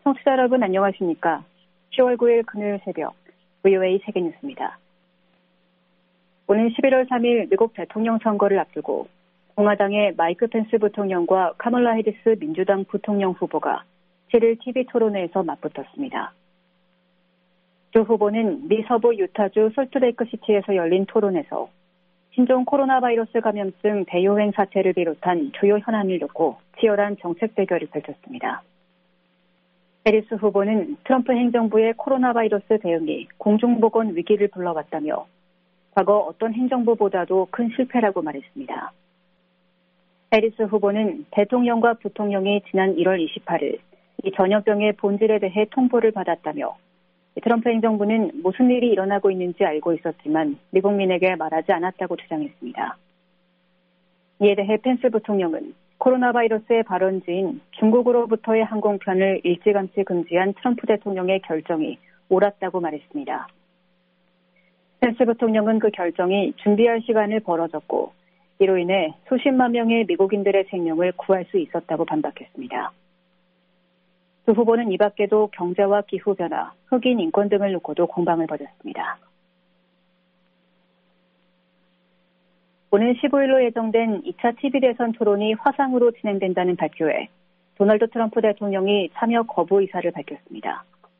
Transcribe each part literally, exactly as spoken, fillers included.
청취자 여러분 안녕하십니까? 시월 구일 금요일 새벽 브이오에이 세계뉴스입니다. 오는 십일월 삼일 미국 대통령 선거를 앞두고 공화당의 마이크 펜스 부통령과 카멀라 해리스 민주당 부통령 후보가 칠일 티비 토론회에서 맞붙었습니다. 두 후보는 미 서부 유타주 솔트레이크 시티에서 열린 토론에서 신종 코로나 바이러스 감염증 대유행 사태를 비롯한 주요 현안을 놓고 치열한 정책 대결을 펼쳤습니다. 해리스 후보는 트럼프 행정부의 코로나 바이러스 대응이 공중보건 위기를 불러왔다며 과거 어떤 행정부보다도 큰 실패라고 말했습니다. 해리스 후보는 대통령과 부통령이 지난 일월 이십팔일 이 전염병의 본질에 대해 통보를 받았다며 트럼프 행정부는 무슨 일이 일어나고 있는지 알고 있었지만 미국민에게 말하지 않았다고 주장했습니다. 이에 대해 펜스 부통령은 코로나 바이러스의 발원지인 중국으로부터의 항공편을 일찌감치 금지한 트럼프 대통령의 결정이 옳았다고 말했습니다. 펜스 부통령은 그 결정이 준비할 시간을 벌어졌고 이로 인해 수십만 명의 미국인들의 생명을 구할 수 있었다고 반박했습니다. 두 후보는 이 밖에도 경제와 기후변화, 흑인 인권 등을 놓고도 공방을 벌였습니다. 오는 십오일로 예정된 이 차 티비 대선 토론이 화상으로 진행된다는 발표에 도널드 트럼프 대통령이 참여 거부 의사를 밝혔습니다.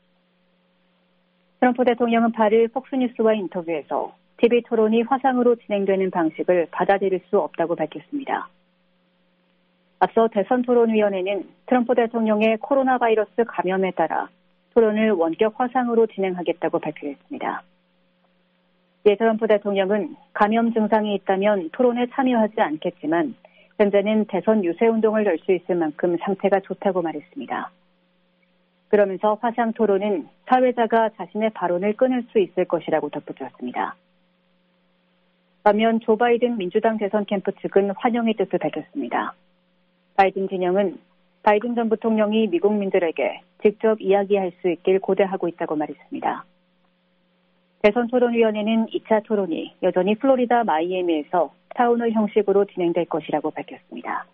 트럼프 대통령은 팔일 폭스뉴스와의 인터뷰에서 티비 토론이 화상으로 진행되는 방식을 받아들일 수 없다고 밝혔습니다. 앞서 대선토론위원회는 트럼프 대통령의 코로나 바이러스 감염에 따라 토론을 원격 화상으로 진행하겠다고 발표했습니다. 이에 트럼프 대통령은 감염 증상이 있다면 토론에 참여하지 않겠지만 현재는 대선 유세운동을 열 수 있을 만큼 상태가 좋다고 말했습니다. 그러면서 화상 토론은 사회자가 자신의 발언을 끊을 수 있을 것이라고 덧붙였습니다. 반면 조 바이든 민주당 대선 캠프 측은 환영의 뜻을 밝혔습니다. 바이든 진영은 바이든 전 부통령이 미국민들에게 직접 이야기할 수 있길 고대하고 있다고 말했습니다. 대선토론위원회는 이 차 토론이 여전히 플로리다 마이애미에서 타운홀 형식으로 진행될 것이라고 밝혔습니다.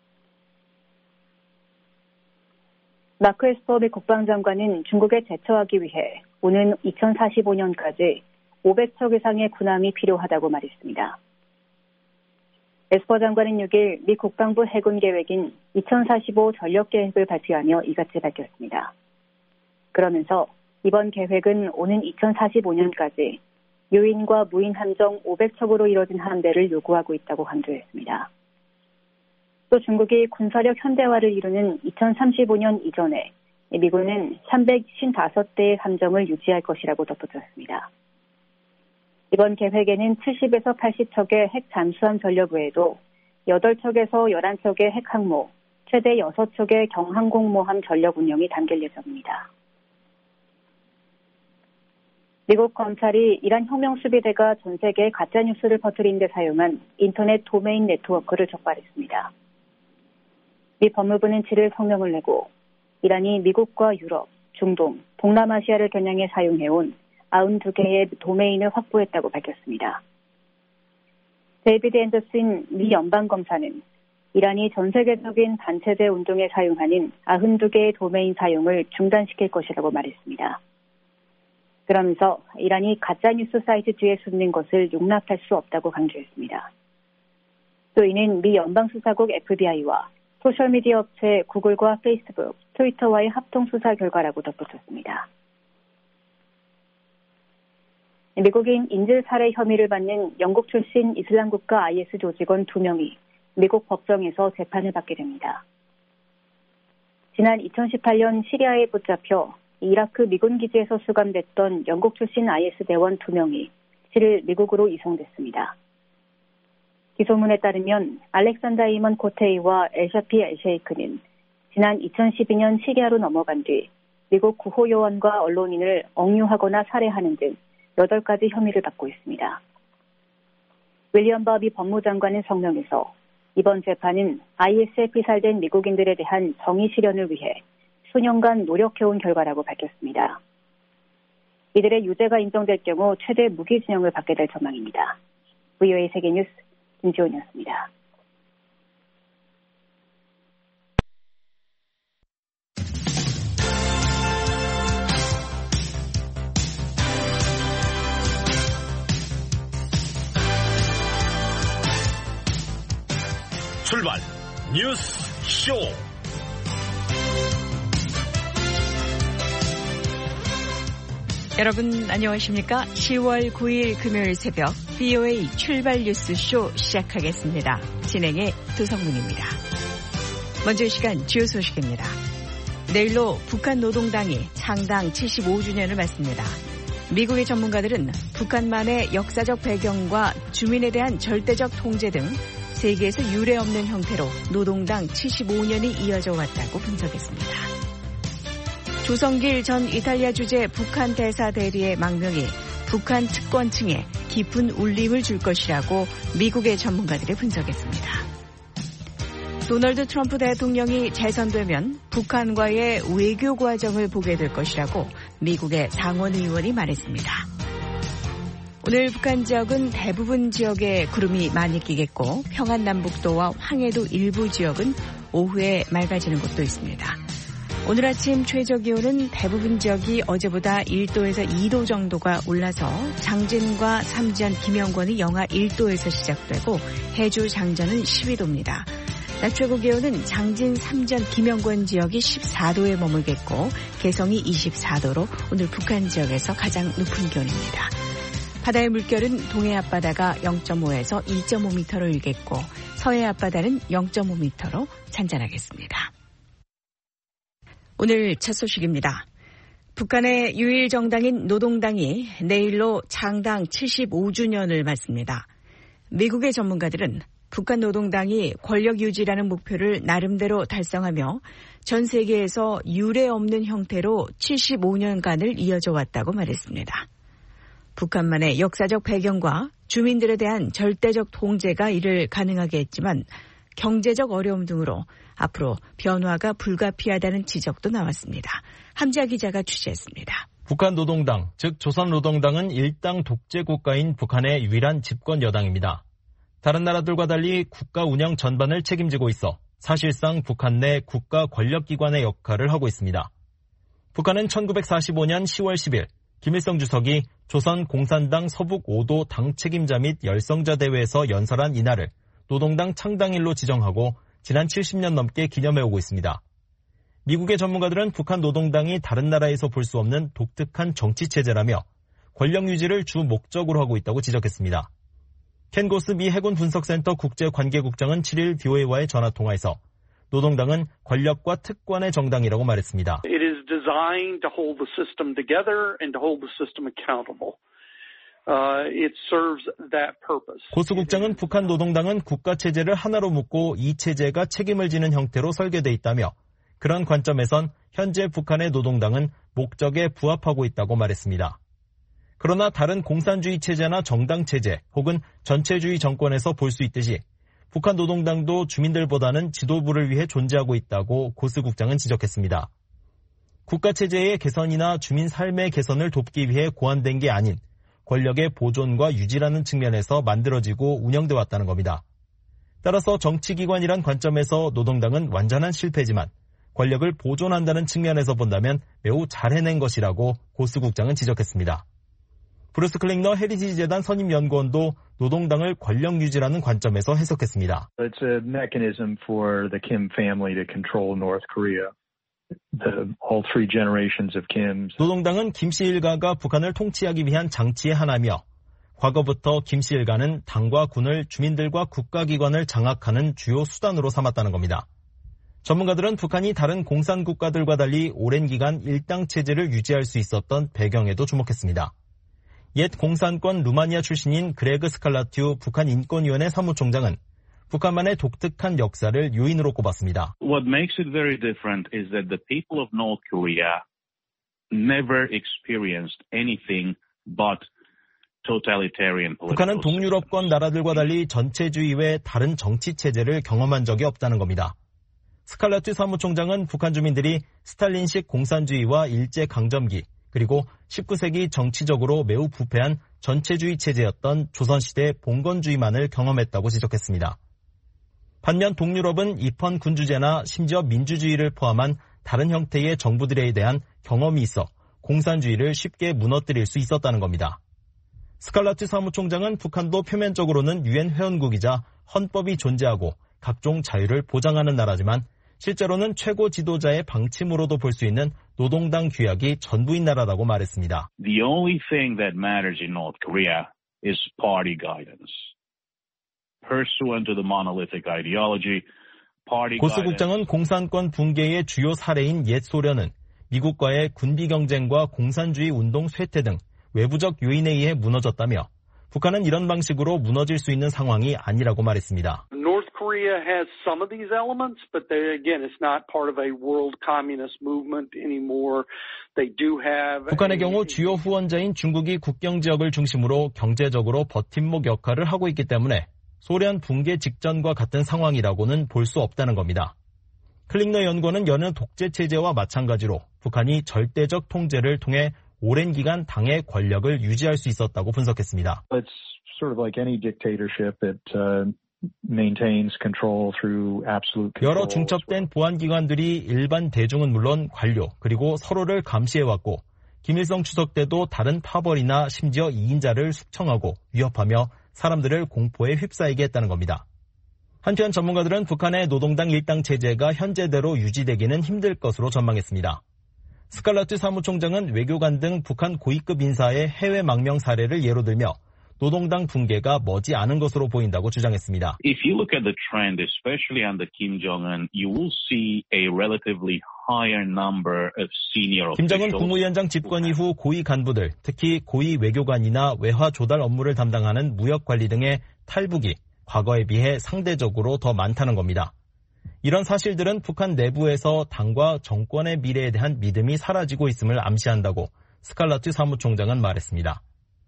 마크 에스퍼 미 국방장관은 중국에 제처하기 위해 오는 이천사십오년까지 오백척 이상의 군함이 필요하다고 말했습니다. 에스퍼 장관은 육일 미 국방부 해군 계획인 이천사십오 전력 계획을 발표하며 이같이 밝혔습니다. 그러면서 이번 계획은 오는 이천사십오년까지 유인과 무인 함정 오백척으로 이뤄진 함대를 요구하고 있다고 강조했습니다. 또 중국이 군사력 현대화를 이루는 이천삼십오년 이전에 미군은 삼백오십오 대의 함정을 유지할 것이라고 덧붙였습니다. 이번 계획에는 칠십에서 팔십척의 핵 잠수함 전력 외에도 여덟 척에서 열한 척의 핵항모, 최대 여섯 척의 경항공모함 전력 운영이 담길 예정입니다. 미국 검찰이 이란 혁명수비대가 전 세계에 가짜뉴스를 퍼뜨린 데 사용한 인터넷 도메인 네트워크를 적발했습니다. 미 법무부는 칠일 성명을 내고 이란이 미국과 유럽, 중동, 동남아시아를 겨냥해 사용해온 구십이 개의 도메인을 확보했다고 밝혔습니다. 데이비드 앤더슨 미 연방검사는 이란이 전 세계적인 반체제 운동에 사용하는 구십이 개의 도메인 사용을 중단시킬 것이라고 말했습니다. 그러면서 이란이 가짜뉴스 사이트 뒤에 숨는 것을 용납할 수 없다고 강조했습니다. 또 이는 미 연방수사국 에프비아이와 소셜미디어 업체 구글과 페이스북, 트위터와의 합동수사 결과라고 덧붙였습니다. 미국인 인질 살해 혐의를 받는 영국 출신 이슬람국가 아이에스 조직원 두 명이 미국 법정에서 재판을 받게 됩니다. 지난 이천십팔년 시리아에 붙잡혀 이라크 미군 기지에서 수감됐던 영국 출신 아이에스 대원 두 명이 칠일 미국으로 이송됐습니다. 기소문에 따르면 알렉산더 이먼 코테이와 엘샤피 엘셰이크는 지난 이천십이년 시리아로 넘어간 뒤 미국 구호요원과 언론인을 억류하거나 살해하는 등 여덟 가지 혐의를 받고 있습니다. 윌리엄 바비 법무장관은 성명에서 이번 재판은 아이에스에 피살된 미국인들에 대한 정의 실현을 위해 수년간 노력해온 결과라고 밝혔습니다. 이들의 유죄가 인정될 경우 최대 무기징역을 받게 될 전망입니다. 브이오에이 세계뉴스 김지원이었습니다. 뉴스 쇼. 여러분 안녕하십니까? 시월 구일 금요일 새벽 비오에이 출발 뉴스 쇼 시작하겠습니다. 진행의 두성문입니다. 먼저 이 시간 주요 소식입니다. 내일로 북한 노동당이 창당 칠십오주년을 맞습니다. 미국의 전문가들은 북한만의 역사적 배경과 주민에 대한 절대적 통제 등 세계에서 유례 없는 형태로 노동당 칠십오년이 이어져 왔다고 분석했습니다. 조성길 전 이탈리아 주재 북한 대사 대리의 망명이 북한 특권층에 깊은 울림을 줄 것이라고 미국의 전문가들이 분석했습니다. 도널드 트럼프 대통령이 재선되면 북한과의 외교 과정을 보게 될 것이라고 미국의 상원 의원이 말했습니다. 오늘 북한 지역은 대부분 지역에 구름이 많이 끼겠고 평안남북도와 황해도 일부 지역은 오후에 맑아지는 곳도 있습니다. 오늘 아침 최저기온은 대부분 지역이 어제보다 일도에서 이도 정도가 올라서 장진과 삼지연, 김영권이 영하 일도에서 시작되고 해주 장전은 십이도입니다. 낮 최고 기온은 장진, 삼전, 김영권 지역이 십사도에 머물겠고 개성이 이십사도로 오늘 북한 지역에서 가장 높은 기온입니다. 바다의 물결은 동해 앞바다가 영점오에서 이점오 미터로 일겠고 서해 앞바다는 영점오 미터로 잔잔하겠습니다. 오늘 첫 소식입니다. 북한의 유일 정당인 노동당이 내일로 창당 칠십오주년을 맞습니다. 미국의 전문가들은 북한 노동당이 권력 유지라는 목표를 나름대로 달성하며 전 세계에서 유례 없는 형태로 칠십오년간을 이어져 왔다고 말했습니다. 북한만의 역사적 배경과 주민들에 대한 절대적 통제가 이를 가능하게 했지만 경제적 어려움 등으로 앞으로 변화가 불가피하다는 지적도 나왔습니다. 함지아 기자가 취재했습니다. 북한 노동당, 즉 조선노동당은 일당 독재 국가인 북한의 유일한 집권 여당입니다. 다른 나라들과 달리 국가 운영 전반을 책임지고 있어 사실상 북한 내 국가 권력기관의 역할을 하고 있습니다. 북한은 천구백사십오년 시월 십일 김일성 주석이 조선 공산당 서북 오도 당 책임자 및 열성자 대회에서 연설한 이날을 노동당 창당일로 지정하고 지난 칠십년 넘게 기념해오고 있습니다. 미국의 전문가들은 북한 노동당이 다른 나라에서 볼 수 없는 독특한 정치체제라며 권력 유지를 주 목적으로 하고 있다고 지적했습니다. 켄 고스 미 해군 분석센터 국제관계국장은 칠일 비오에이와의 전화통화에서 노동당은 권력과 특권의 정당이라고 말했습니다. It is designed to hold the system together and to hold the system accountable. Uh, it serves that purpose. 고스 국장은 북한 노동당은 국가체제를 하나로 묶고 이 체제가 책임을 지는 형태로 설계돼 있다며 그런 관점에선 현재 북한의 노동당은 목적에 부합하고 있다고 말했습니다. 그러나 다른 공산주의 체제나 정당 체제 혹은 전체주의 정권에서 볼 수 있듯이 북한 노동당도 주민들보다는 지도부를 위해 존재하고 있다고 고스 국장은 지적했습니다. 국가체제의 개선이나 주민 삶의 개선을 돕기 위해 고안된 게 아닌 권력의 보존과 유지라는 측면에서 만들어지고 운영돼 왔다는 겁니다. 따라서 정치기관이란 관점에서 노동당은 완전한 실패지만 권력을 보존한다는 측면에서 본다면 매우 잘 해낸 것이라고 고스 국장은 지적했습니다. 브루스 클링너 헤리티지 재단 선임연구원도 노동당을 권력 유지라는 관점에서 해석했습니다. It's a mechanism for the Kim family to control North Korea. The, all three generations of Kims. 노동당은 김씨 일가가 북한을 통치하기 위한 장치의 하나며 과거부터 김씨 일가는 당과 군을 주민들과 국가기관을 장악하는 주요 수단으로 삼았다는 겁니다. 전문가들은 북한이 다른 공산국가들과 달리 오랜 기간 일당 체제를 유지할 수 있었던 배경에도 주목했습니다. 옛 공산권 루마니아 출신인 그레그 스칼라튜 북한 인권위원회 사무총장은 북한만의 독특한 역사를 요인으로 꼽았습니다. What makes it very different is that the people of North Korea never experienced anything but totalitarian political. 북한은 동유럽권 나라들과 달리 전체주의 외 다른 정치 체제를 경험한 적이 없다는 겁니다. 스칼라투 사무총장은 북한 주민들이 스탈린식 공산주의와 일제강점기 그리고 십구 세기 정치적으로 매우 부패한 전체주의 체제였던 조선시대 봉건주의만을 경험했다고 지적했습니다. 반면 동유럽은 입헌 군주제나 심지어 민주주의를 포함한 다른 형태의 정부들에 대한 경험이 있어 공산주의를 쉽게 무너뜨릴 수 있었다는 겁니다. 스칼라투 사무총장은 북한도 표면적으로는 유엔 회원국이자 헌법이 존재하고 각종 자유를 보장하는 나라지만 실제로는 최고 지도자의 방침으로도 볼 수 있는 노동당 규약이 전부인 나라라고 말했습니다. The only thing that matters in North Korea is party guidance. Pursuant to the monolithic ideology, party 고스 국장은 공산권 붕괴의 주요 사례인 옛 소련은 미국과의 군비 경쟁과 공산주의 운동 쇠퇴 등 외부적 요인에 의해 무너졌다며 북한은 이런 방식으로 무너질 수 있는 상황이 아니라고 말했습니다. North Korea has some of these elements, but they, again, it's not part of a world communist movement anymore. They do have. 북한의 경우 주요 후원자인 중국이 국경 지역을 중심으로 경제적으로 버팀목 역할을 하고 있기 때문에 소련 붕괴 직전과 같은 상황이라고는 볼 수 없다는 겁니다. 클링너 연구원은 여느 독재 체제와 마찬가지로 북한이 절대적 통제를 통해 오랜 기간 당의 권력을 유지할 수 있었다고 분석했습니다. It's sort of like any dictatorship. It uh, maintains control through absolute control. 여러 중첩된 보안기관들이 일반 대중은 물론 관료 그리고 서로를 감시해왔고 김일성 추석 때도 다른 파벌이나 심지어 이인자를 숙청하고 위협하며 사람들을 공포에 휩싸이게 했다는 겁니다. 한편 전문가들은 북한의 노동당 일당 체제가 현재대로 유지되기는 힘들 것으로 전망했습니다. 스칼라트 사무총장은 외교관 등 북한 고위급 인사의 해외 망명 사례를 예로 들며 노동당 붕괴가 머지 않은 것으로 보인다고 주장했습니다. If you look at the trend, especially under Kim Jong-un, you will see a relatively higher number of senior officials. 김정은 국무위원장 집권 이후 고위 간부들, 특히 고위 외교관이나 외화 조달 업무를 담당하는 무역 관리 등의 탈북이 과거에 비해 상대적으로 더 많다는 겁니다. 이런 사실들은 북한 내부에서 당과 정권의 미래에 대한 믿음이 사라지고 있음을 암시한다고 스칼라트 사무총장은 말했습니다.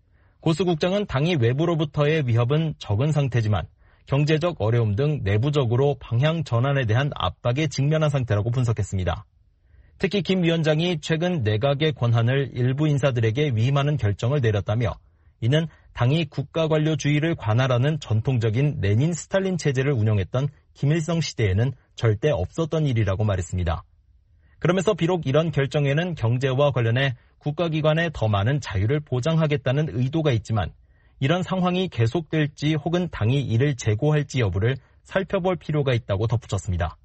고스 국장은 당이 외부로부터의 위협은 적은 상태지만 경제적 어려움 등 내부적으로 방향 전환에 대한 압박에 직면한 상태라고 분석했습니다. 특히 김 위원장이 최근 내각의 권한을 일부 인사들에게 위임하는 결정을 내렸다며 이는 당이 국가관료주의를 관할하는 전통적인 레닌 스탈린 체제를 운영했던 김일성 시대에는 절대 없었던 일이라고 말했습니다. 그러면서 비록 이런 결정에는 경제와 관련해 국가기관에 더 많은 자유를 보장하겠다는 의도가 있지만 이런 상황이 계속될지 혹은 당이 이를 재고할지 여부를 살펴볼 필요가 있다고 덧붙였습니다.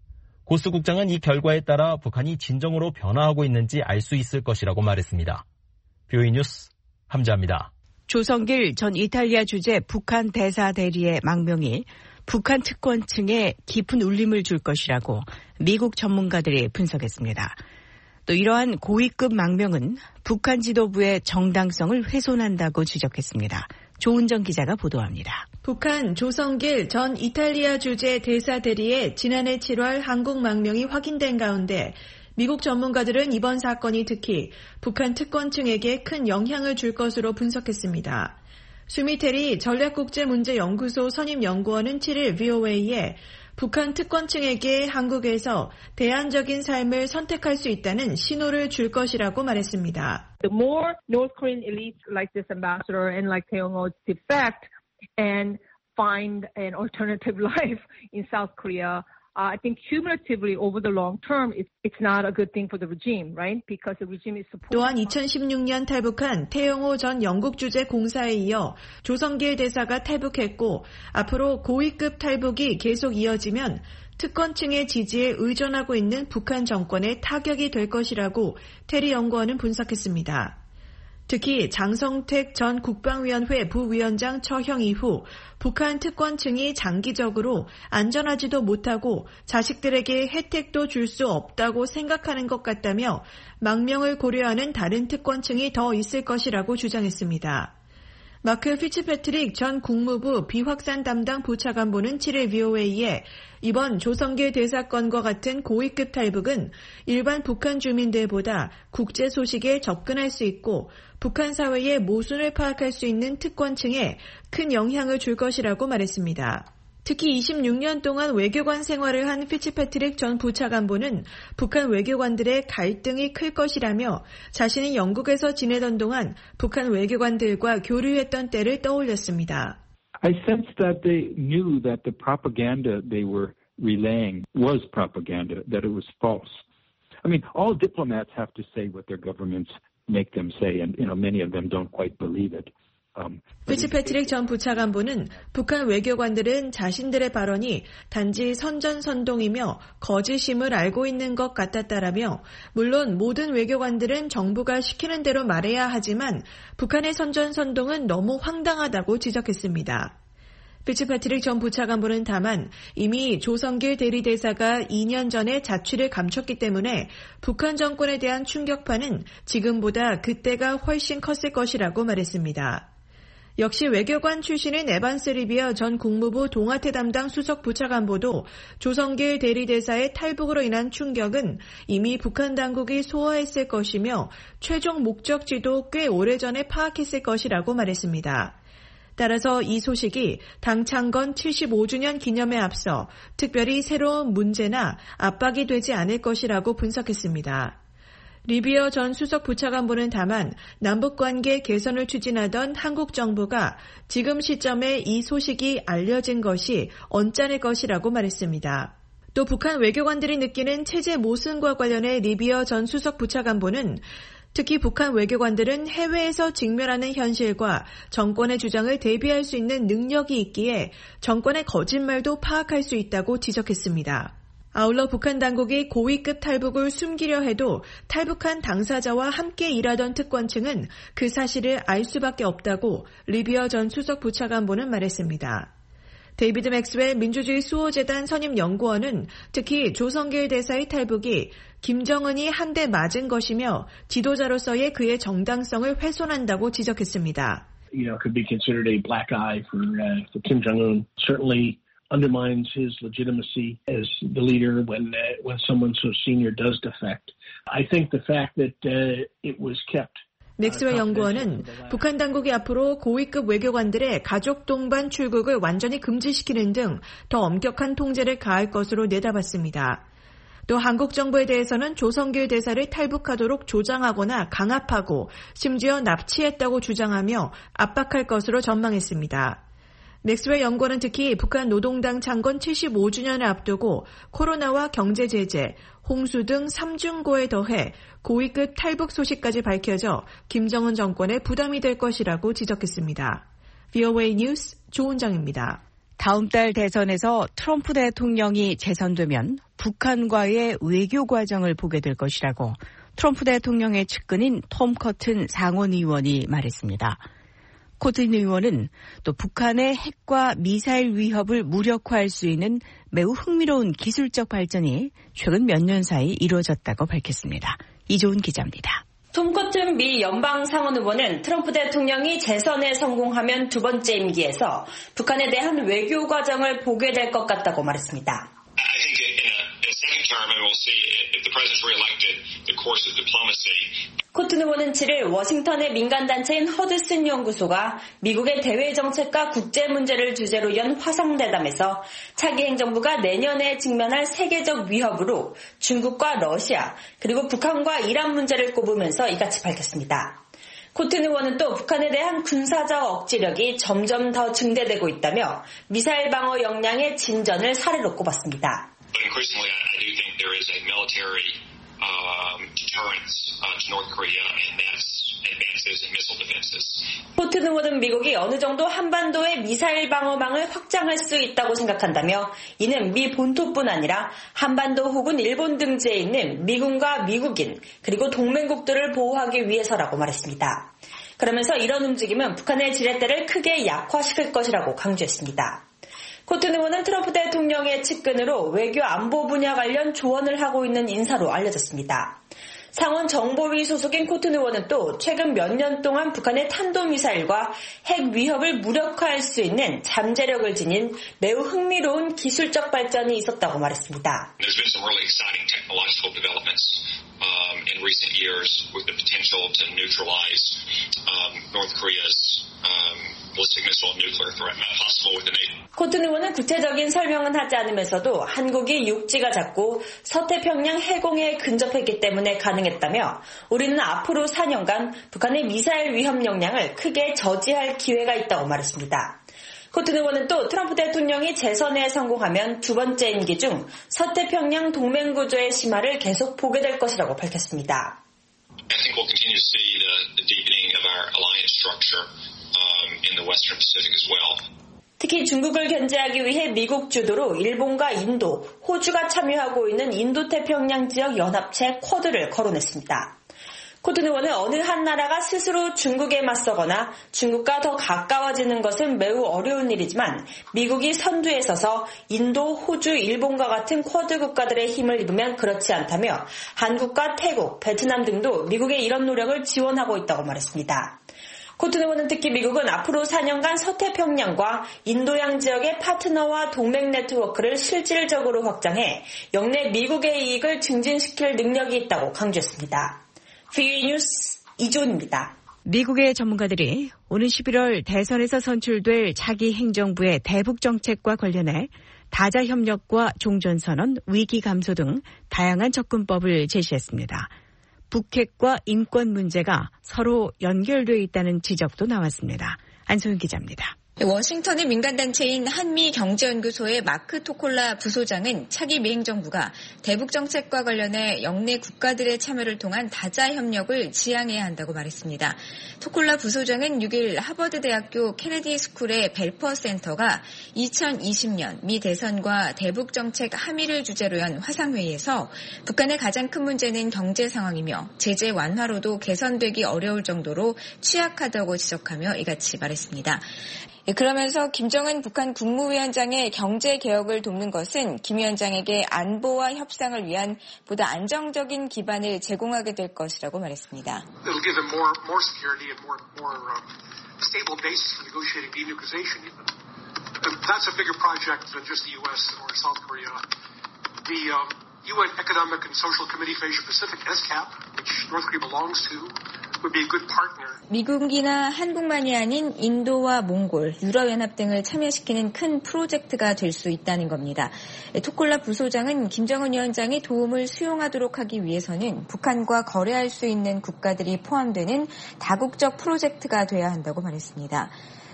고스 국장은 이 결과에 따라 북한이 진정으로 변화하고 있는지 알 수 있을 것이라고 말했습니다. 뷰이 뉴스 함자입니다. 조성길 전 이탈리아 주재 북한 대사 대리의 망명이 북한 특권층에 깊은 울림을 줄 것이라고 미국 전문가들이 분석했습니다. 또 이러한 고위급 망명은 북한 지도부의 정당성을 훼손한다고 지적했습니다. 조은정 기자가 보도합니다. 북한 조성길 전 이탈리아 주재 대사 대리의 지난해 칠월 한국 망명이 확인된 가운데 미국 전문가들은 이번 사건이 특히 북한 특권층에게 큰 영향을 줄 것으로 분석했습니다. 수미테리 전략국제문제연구소 선임연구원은 칠일 브이오에이에 북한 특권층에게 한국에서 대안적인 삶을 선택할 수 있다는 신호를 줄 것이라고 말했습니다. The more North Korean elites like this ambassador and like Tae-yong-oh defect and find an alternative life in South Korea, Uh, I think cumulatively over the long term, it's, it's not a good thing for the regime, right? Because the regime is supporting. 또한 이천십육 년 탈북한 태영호 전 영국 주재 공사에 이어 조성길 대사가 탈북했고 앞으로 고위급 탈북이 계속 이어지면 특권층의 지지에 의존하고 있는 북한 정권에 타격이 될 것이라고 테리 연구원은 분석했습니다. 특히 장성택 전 국방위원회 부위원장 처형 이후 북한 특권층이 장기적으로 안전하지도 못하고 자식들에게 혜택도 줄 수 없다고 생각하는 것 같다며 망명을 고려하는 다른 특권층이 더 있을 것이라고 주장했습니다. 마크 피츠패트릭 전 국무부 비확산 담당 부차관보는 칠일 브이오에이에 이번 조성길 대사건과 같은 고위급 탈북은 일반 북한 주민들보다 국제 소식에 접근할 수 있고 북한 사회의 모순을 파악할 수 있는 특권층에 큰 영향을 줄 것이라고 말했습니다. 특히 이십육 년 동안 외교관 생활을 한 피츠패트릭 전 부차관보는 북한 외교관들의 갈등이 클 것이라며 자신이 영국에서 지내던 동안 북한 외교관들과 교류했던 때를 떠올렸습니다. I sensed that they knew that the propaganda they were relaying was propaganda, that it was false. I mean, all diplomats have to say what their governments make them say, and you know, many of them don't quite believe it. 피츠패트릭 전 부차관보는 북한 외교관들은 자신들의 발언이 단지 선전선동이며 거짓임을 알고 있는 것 같았다라며 물론 모든 외교관들은 정부가 시키는 대로 말해야 하지만 북한의 선전선동은 너무 황당하다고 지적했습니다. 피츠패트릭 전 부차관보는 다만 이미 조성길 대리대사가 이 년 전에 자취를 감췄기 때문에 북한 정권에 대한 충격파는 지금보다 그때가 훨씬 컸을 것이라고 말했습니다. 역시 외교관 출신인 에반스 리비어 전 국무부 동아태 담당 수석 부차관보도 조성길 대리대사의 탈북으로 인한 충격은 이미 북한 당국이 소화했을 것이며 최종 목적지도 꽤 오래전에 파악했을 것이라고 말했습니다. 따라서 이 소식이 당 창건 칠십오 주년 기념에 앞서 특별히 새로운 문제나 압박이 되지 않을 것이라고 분석했습니다. 리비어 전 수석 부차관보는 다만 남북관계 개선을 추진하던 한국 정부가 지금 시점에 이 소식이 알려진 것이 언짢을 것이라고 말했습니다. 또 북한 외교관들이 느끼는 체제 모순과 관련해 리비어 전 수석 부차관보는 특히 북한 외교관들은 해외에서 직면하는 현실과 정권의 주장을 대비할 수 있는 능력이 있기에 정권의 거짓말도 파악할 수 있다고 지적했습니다. 아울러 북한 당국이 고위급 탈북을 숨기려 해도 탈북한 당사자와 함께 일하던 특권층은 그 사실을 알 수밖에 없다고 리비어 전 수석 부차관보는 말했습니다. 데이비드 맥스웰 민주주의 수호재단 선임연구원은 특히 조성길 대사의 탈북이 김정은이 한 대 맞은 것이며 지도자로서의 그의 정당성을 훼손한다고 지적했습니다. You know, could be considered a black eye for, uh, for Kim Jong-un. Certainly undermines his legitimacy as the leader when uh, when someone so senior does defect. I think the fact that uh, it was kept. 맥스웰 연구원은 북한 당국이 앞으로 고위급 외교관들의 가족 동반 출국을 완전히 금지시키는 등 더 엄격한 통제를 가할 것으로 내다봤습니다. 또 한국 정부에 대해서는 조성길 대사를 탈북하도록 조장하거나 강압하고 심지어 납치했다고 주장하며 압박할 것으로 전망했습니다. 맥스웰 연구원은 특히 북한 노동당 창건 칠십오 주년을 앞두고 코로나와 경제 제재, 홍수 등 삼중고에 더해 고위급 탈북 소식까지 밝혀져 김정은 정권에 부담이 될 것이라고 지적했습니다. 브이오에이 뉴스 조은정입니다. 다음 달 대선에서 트럼프 대통령이 재선되면 북한과의 외교 과정을 보게 될 것이라고 트럼프 대통령의 측근인 톰 커튼 상원 의원이 말했습니다. 코튼 의원은 또 북한의 핵과 미사일 위협을 무력화할 수 있는 매우 흥미로운 기술적 발전이 최근 몇 년 사이 이루어졌다고 밝혔습니다. 이조은 기자입니다. 톰 커튼 미 연방 상원 의원은 트럼프 대통령이 재선에 성공하면 두 번째 임기에서 북한에 대한 외교 과정을 보게 될 것 같다고 말했습니다. 코튼 의원은 칠 일 워싱턴의 민간단체인 허드슨 연구소가 미국의 대외 정책과 국제 문제를 주제로 연 화상대담에서 차기 행정부가 내년에 직면할 세계적 위협으로 중국과 러시아 그리고 북한과 이란 문제를 꼽으면서 이같이 밝혔습니다. 코튼 의원은 또 북한에 대한 군사적 억지력이 점점 더 증대되고 있다며 미사일 방어 역량의 진전을 사례로 꼽았습니다. 코튼 의원은 미국이 어느 정도 한반도의 미사일 방어망을 확장할 수 있다고 생각한다며 이는 미 본토뿐 아니라 한반도 혹은 일본 등지에 있는 미군과 미국인 그리고 동맹국들을 보호하기 위해서라고 말했습니다. 그러면서 이런 움직임은 북한의 지렛대를 크게 약화시킬 것이라고 강조했습니다. 코튼 의원은 트럼프 대통령의 측근으로 외교 안보 분야 관련 조언을 하고 있는 인사로 알려졌습니다. 상원 정보위 소속인 코튼 의원은 또 최근 몇 년 동안 북한의 탄도미사일과 핵 위협을 무력화할 수 있는 잠재력을 지닌 매우 흥미로운 기술적 발전이 있었다고 말했습니다. There's been some really exciting technological developments um, in recent years with the potential to neutralize um, North Korea's um, ballistic missile and nuclear threat possible with the NATO. 코튼 의원은 구체적인 설명은 하지 않으면서도 한국이 육지가 작고 서태평양 해공에 근접했기 때문에 가능했다며 우리는 앞으로 사 년간 북한의 미사일 위협 역량을 크게 저지할 기회가 있다고 말했습니다. 코튼 의원은 또 트럼프 대통령이 재선에 성공하면 두 번째 임기 중 서태평양 동맹구조의 심화를 계속 보게 될 것이라고 밝혔습니다. I think we'll continue to see the, the deepening of our alliance structure um, in the Western Pacific as well. 특히 중국을 견제하기 위해 미국 주도로 일본과 인도, 호주가 참여하고 있는 인도태평양 지역 연합체 쿼드를 거론했습니다. 코튼 의원은 어느 한 나라가 스스로 중국에 맞서거나 중국과 더 가까워지는 것은 매우 어려운 일이지만 미국이 선두에 서서 인도, 호주, 일본과 같은 쿼드 국가들의 힘을 입으면 그렇지 않다며 한국과 태국, 베트남 등도 미국의 이런 노력을 지원하고 있다고 말했습니다. 코튼 의원은 특히 미국은 앞으로 사 년간 서태평양과 인도양 지역의 파트너와 동맹 네트워크를 실질적으로 확장해 영내 미국의 이익을 증진시킬 능력이 있다고 강조했습니다. 브이오에이 뉴스 이존입니다. 미국의 전문가들이 오는 십일월 대선에서 선출될 차기 행정부의 대북 정책과 관련해 다자 협력과 종전선언, 위기 감소 등 다양한 접근법을 제시했습니다. 북핵과 인권 문제가 서로 연결되어 있다는 지적도 나왔습니다. 안소영 기자입니다. 워싱턴의 민간단체인 한미경제연구소의 마크 토콜라 부소장은 차기 미행정부가 대북정책과 관련해 영내 국가들의 참여를 통한 다자협력을 지향해야 한다고 말했습니다. 토콜라 부소장은 육 일 하버드대학교 케네디 스쿨의 벨퍼 센터가 이천이십 년 미 대선과 대북정책 함의를 주제로 연 화상회의에서 북한의 가장 큰 문제는 경제 상황이며 제재 완화로도 개선되기 어려울 정도로 취약하다고 지적하며 이같이 말했습니다. 그러면서 김정은 북한 국무위원장의 경제 개혁을 돕는 것은 김 위원장에게 안보와 협상을 위한 보다 안정적인 기반을 제공하게 될 것이라고 말했습니다. It'll give them more, more security and more, more um, stable basis for negotiating denuclearization even. And that's a bigger project than just the U S or South Korea. The um, U N Economic and Social Committee for Asia Pacific, E S C A P, which North Korea belongs to, would be a good partner. 미국이나 한국만이 아닌 인도와 몽골, 유럽연합 등을 참여시키는 큰 프로젝트가 될 수 있다는 겁니다. 토콜라 부소장은 김정은 위원장의 도움을 수용하도록 하기 위해서는 북한과 거래할 수 있는 국가들이 포함되는 다국적 프로젝트가 돼야 한다고 말했습니다.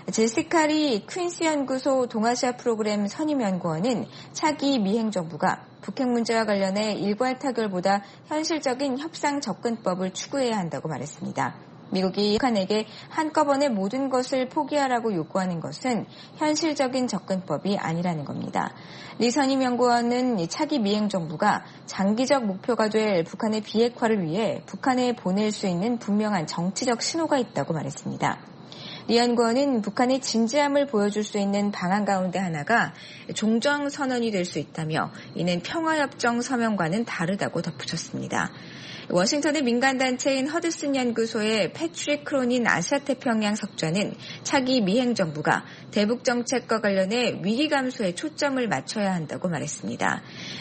제시카리 퀸스 연구소 동아시아 프로그램 선임연구원은 차기 미행정부가 북핵 문제와 관련해 일괄 타결보다 현실적인 협상 접근법을 추구해야 한다고 말했습니다. 미국이 북한에게 한꺼번에 모든 것을 포기하라고 요구하는 것은 현실적인 접근법이 아니라는 겁니다. 리 선임연구원은 차기 미행정부가 장기적 목표가 될 북한의 비핵화를 위해 북한에 보낼 수 있는 분명한 정치적 신호가 있다고 말했습니다. 리 연구원은 북한의 진지함을 보여줄 수 있는 방안 가운데 하나가 종전선언이 될 수 있다며 이는 평화협정 서명과는 다르다고 덧붙였습니다. 워싱턴의 민간단체인 허드슨 연구소의 패트릭 크로닌 아시아태평양 석좌는 차기 미행정부가 대북정책과 관련해 위기 감소에 초점을 맞춰야 한다고 말했습니다.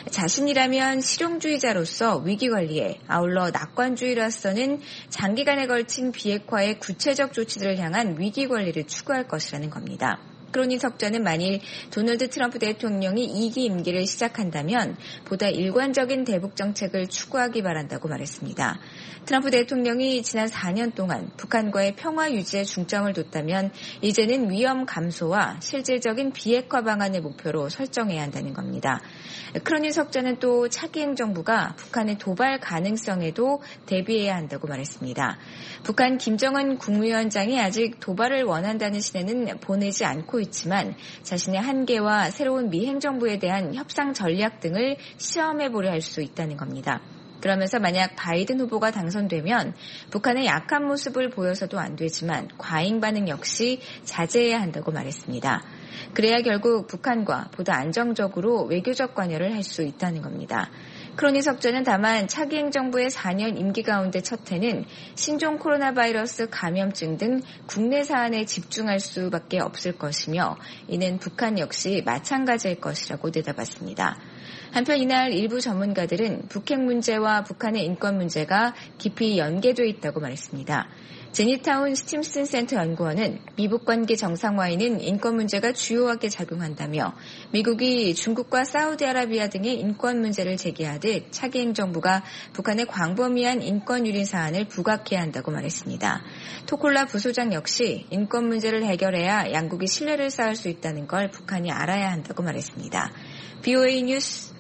자신이라면 실용주의자로서 위기관리에 아울러 낙관주의로서는 장기간에 걸친 비핵화의 구체적 조치들을 향한 위기관리를 추구할 것이라는 겁니다. 크로닌 석좌는 만일 도널드 트럼프 대통령이 이 기 임기를 시작한다면 보다 일관적인 대북 정책을 추구하기 바란다고 말했습니다. 트럼프 대통령이 지난 사 년 동안 북한과의 평화 유지에 중점을 뒀다면 이제는 위험 감소와 실질적인 비핵화 방안을 목표로 설정해야 한다는 겁니다. 크로닌 석좌는 또 차기 행정부가 북한의 도발 가능성에도 대비해야 한다고 말했습니다. 북한 김정은 국무위원장이 아직 도발을 원한다는 신호는 보내지 않고 있지만 자신의 한계와 새로운 미 행정부에 대한 협상 전략 등을 시험해보려 할 수 있다는 겁니다. 그러면서 만약 바이든 후보가 당선되면 북한의 약한 모습을 보여서도 안 되지만 과잉 반응 역시 자제해야 한다고 말했습니다. 그래야 결국 북한과 보다 안정적으로 외교적 관여를 할 수 있다는 겁니다. 크로닌 석좌는 다만 차기 행정부의 사 년 임기 가운데 첫 해는 신종 코로나 바이러스 감염증 등 국내 사안에 집중할 수밖에 없을 것이며 이는 북한 역시 마찬가지일 것이라고 내다봤습니다. 한편 이날 일부 전문가들은 북핵 문제와 북한의 인권 문제가 깊이 연계되어 있다고 말했습니다. 제니타운 스팀슨 센터 연구원은 미북 관계 정상화에는 인권 문제가 주요하게 작용한다며 미국이 중국과 사우디아라비아 등의 인권 문제를 제기하듯 차기 행정부가 북한의 광범위한 인권 유린 사안을 부각해야 한다고 말했습니다. 토콜라 부소장 역시 인권 문제를 해결해야 양국이 신뢰를 쌓을 수 있다는 걸 북한이 알아야 한다고 말했습니다. 브이오에이 뉴스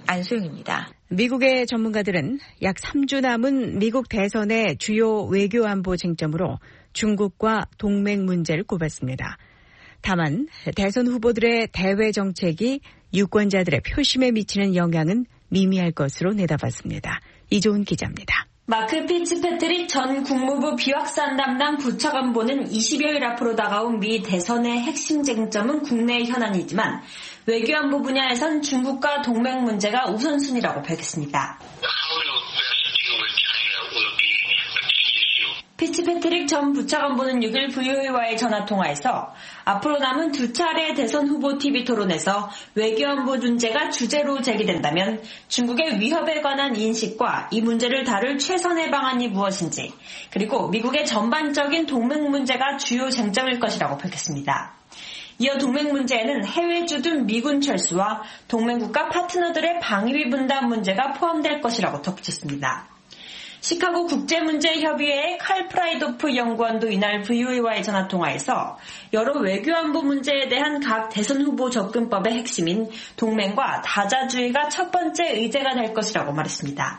안소영입니다. 미국의 전문가들은 약 삼 주 남은 미국 대선의 주요 외교 안보 쟁점으로 중국과 동맹 문제를 꼽았습니다. 다만 대선 후보들의 대외 정책이 유권자들의 표심에 미치는 영향은 미미할 것으로 내다봤습니다. 이조은 기자입니다. 마크 피츠패트릭 전 국무부 비확산 담당 부차관보는 이십여일 앞으로 다가온 미 대선의 핵심 쟁점은 국내 현안이지만 외교안보 분야에선 중국과 동맹 문제가 우선순위라고 밝혔습니다. 피츠패트릭 전 부차관보는 육일 브이오에이와의 전화통화에서 앞으로 남은 두 차례 대선 후보 티비 토론에서 외교안보 문제가 주제로 제기된다면 중국의 위협에 관한 인식과 이 문제를 다룰 최선의 방안이 무엇인지, 그리고 미국의 전반적인 동맹 문제가 주요 쟁점일 것이라고 밝혔습니다. 이어 동맹 문제에는 해외 주둔 미군 철수와 동맹국가 파트너들의 방위비 분담 문제가 포함될 것이라고 덧붙였습니다. 시카고 국제문제협의회의 칼 프라이도프 연구원도 이날 브이오에이와의 전화통화에서 여러 외교안보 문제에 대한 각 대선 후보 접근법의 핵심인 동맹과 다자주의가 첫 번째 의제가 될 것이라고 말했습니다.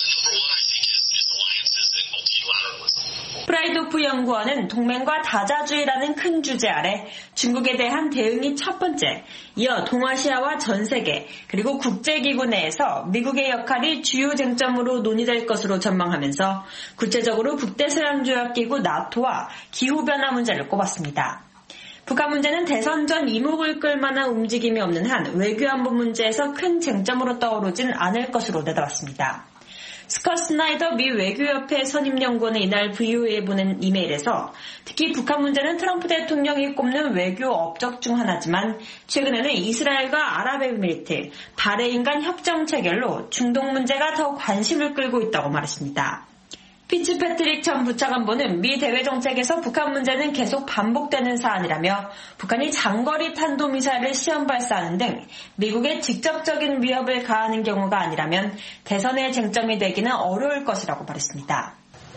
프라이도프 연구원은 동맹과 다자주의라는 큰 주제 아래 중국에 대한 대응이 첫 번째, 이어 동아시아와 전 세계, 그리고 국제기구 내에서 미국의 역할이 주요 쟁점으로 논의될 것으로 전망하면서 구체적으로 북대서양조약기구 나토와 기후변화 문제를 꼽았습니다. 북한 문제는 대선 전 이목을 끌 만한 움직임이 없는 한 외교안보 문제에서 큰 쟁점으로 떠오르진 않을 것으로 내다봤습니다. 스컷 스나이더 미 외교협회 선임연구원은 이날 브이오에이에 보낸 이메일에서 특히 북한 문제는 트럼프 대통령이 꼽는 외교 업적 중 하나지만 최근에는 이스라엘과 아랍에미리트, 바레인 간 협정 체결로 중동 문제가 더 관심을 끌고 있다고 말했습니다. 피츠패트릭 전 부차관보는 미 대외 정책에서 북한 문제는 계속 반복되는 사안이라며 북한이 장거리 탄도미사일을 시험 발사하는 등 미국에 직접적인 위협을 가하는 경우가 아니라면 대선의 쟁점이 되기는 어려울 것이라고 말했습니다.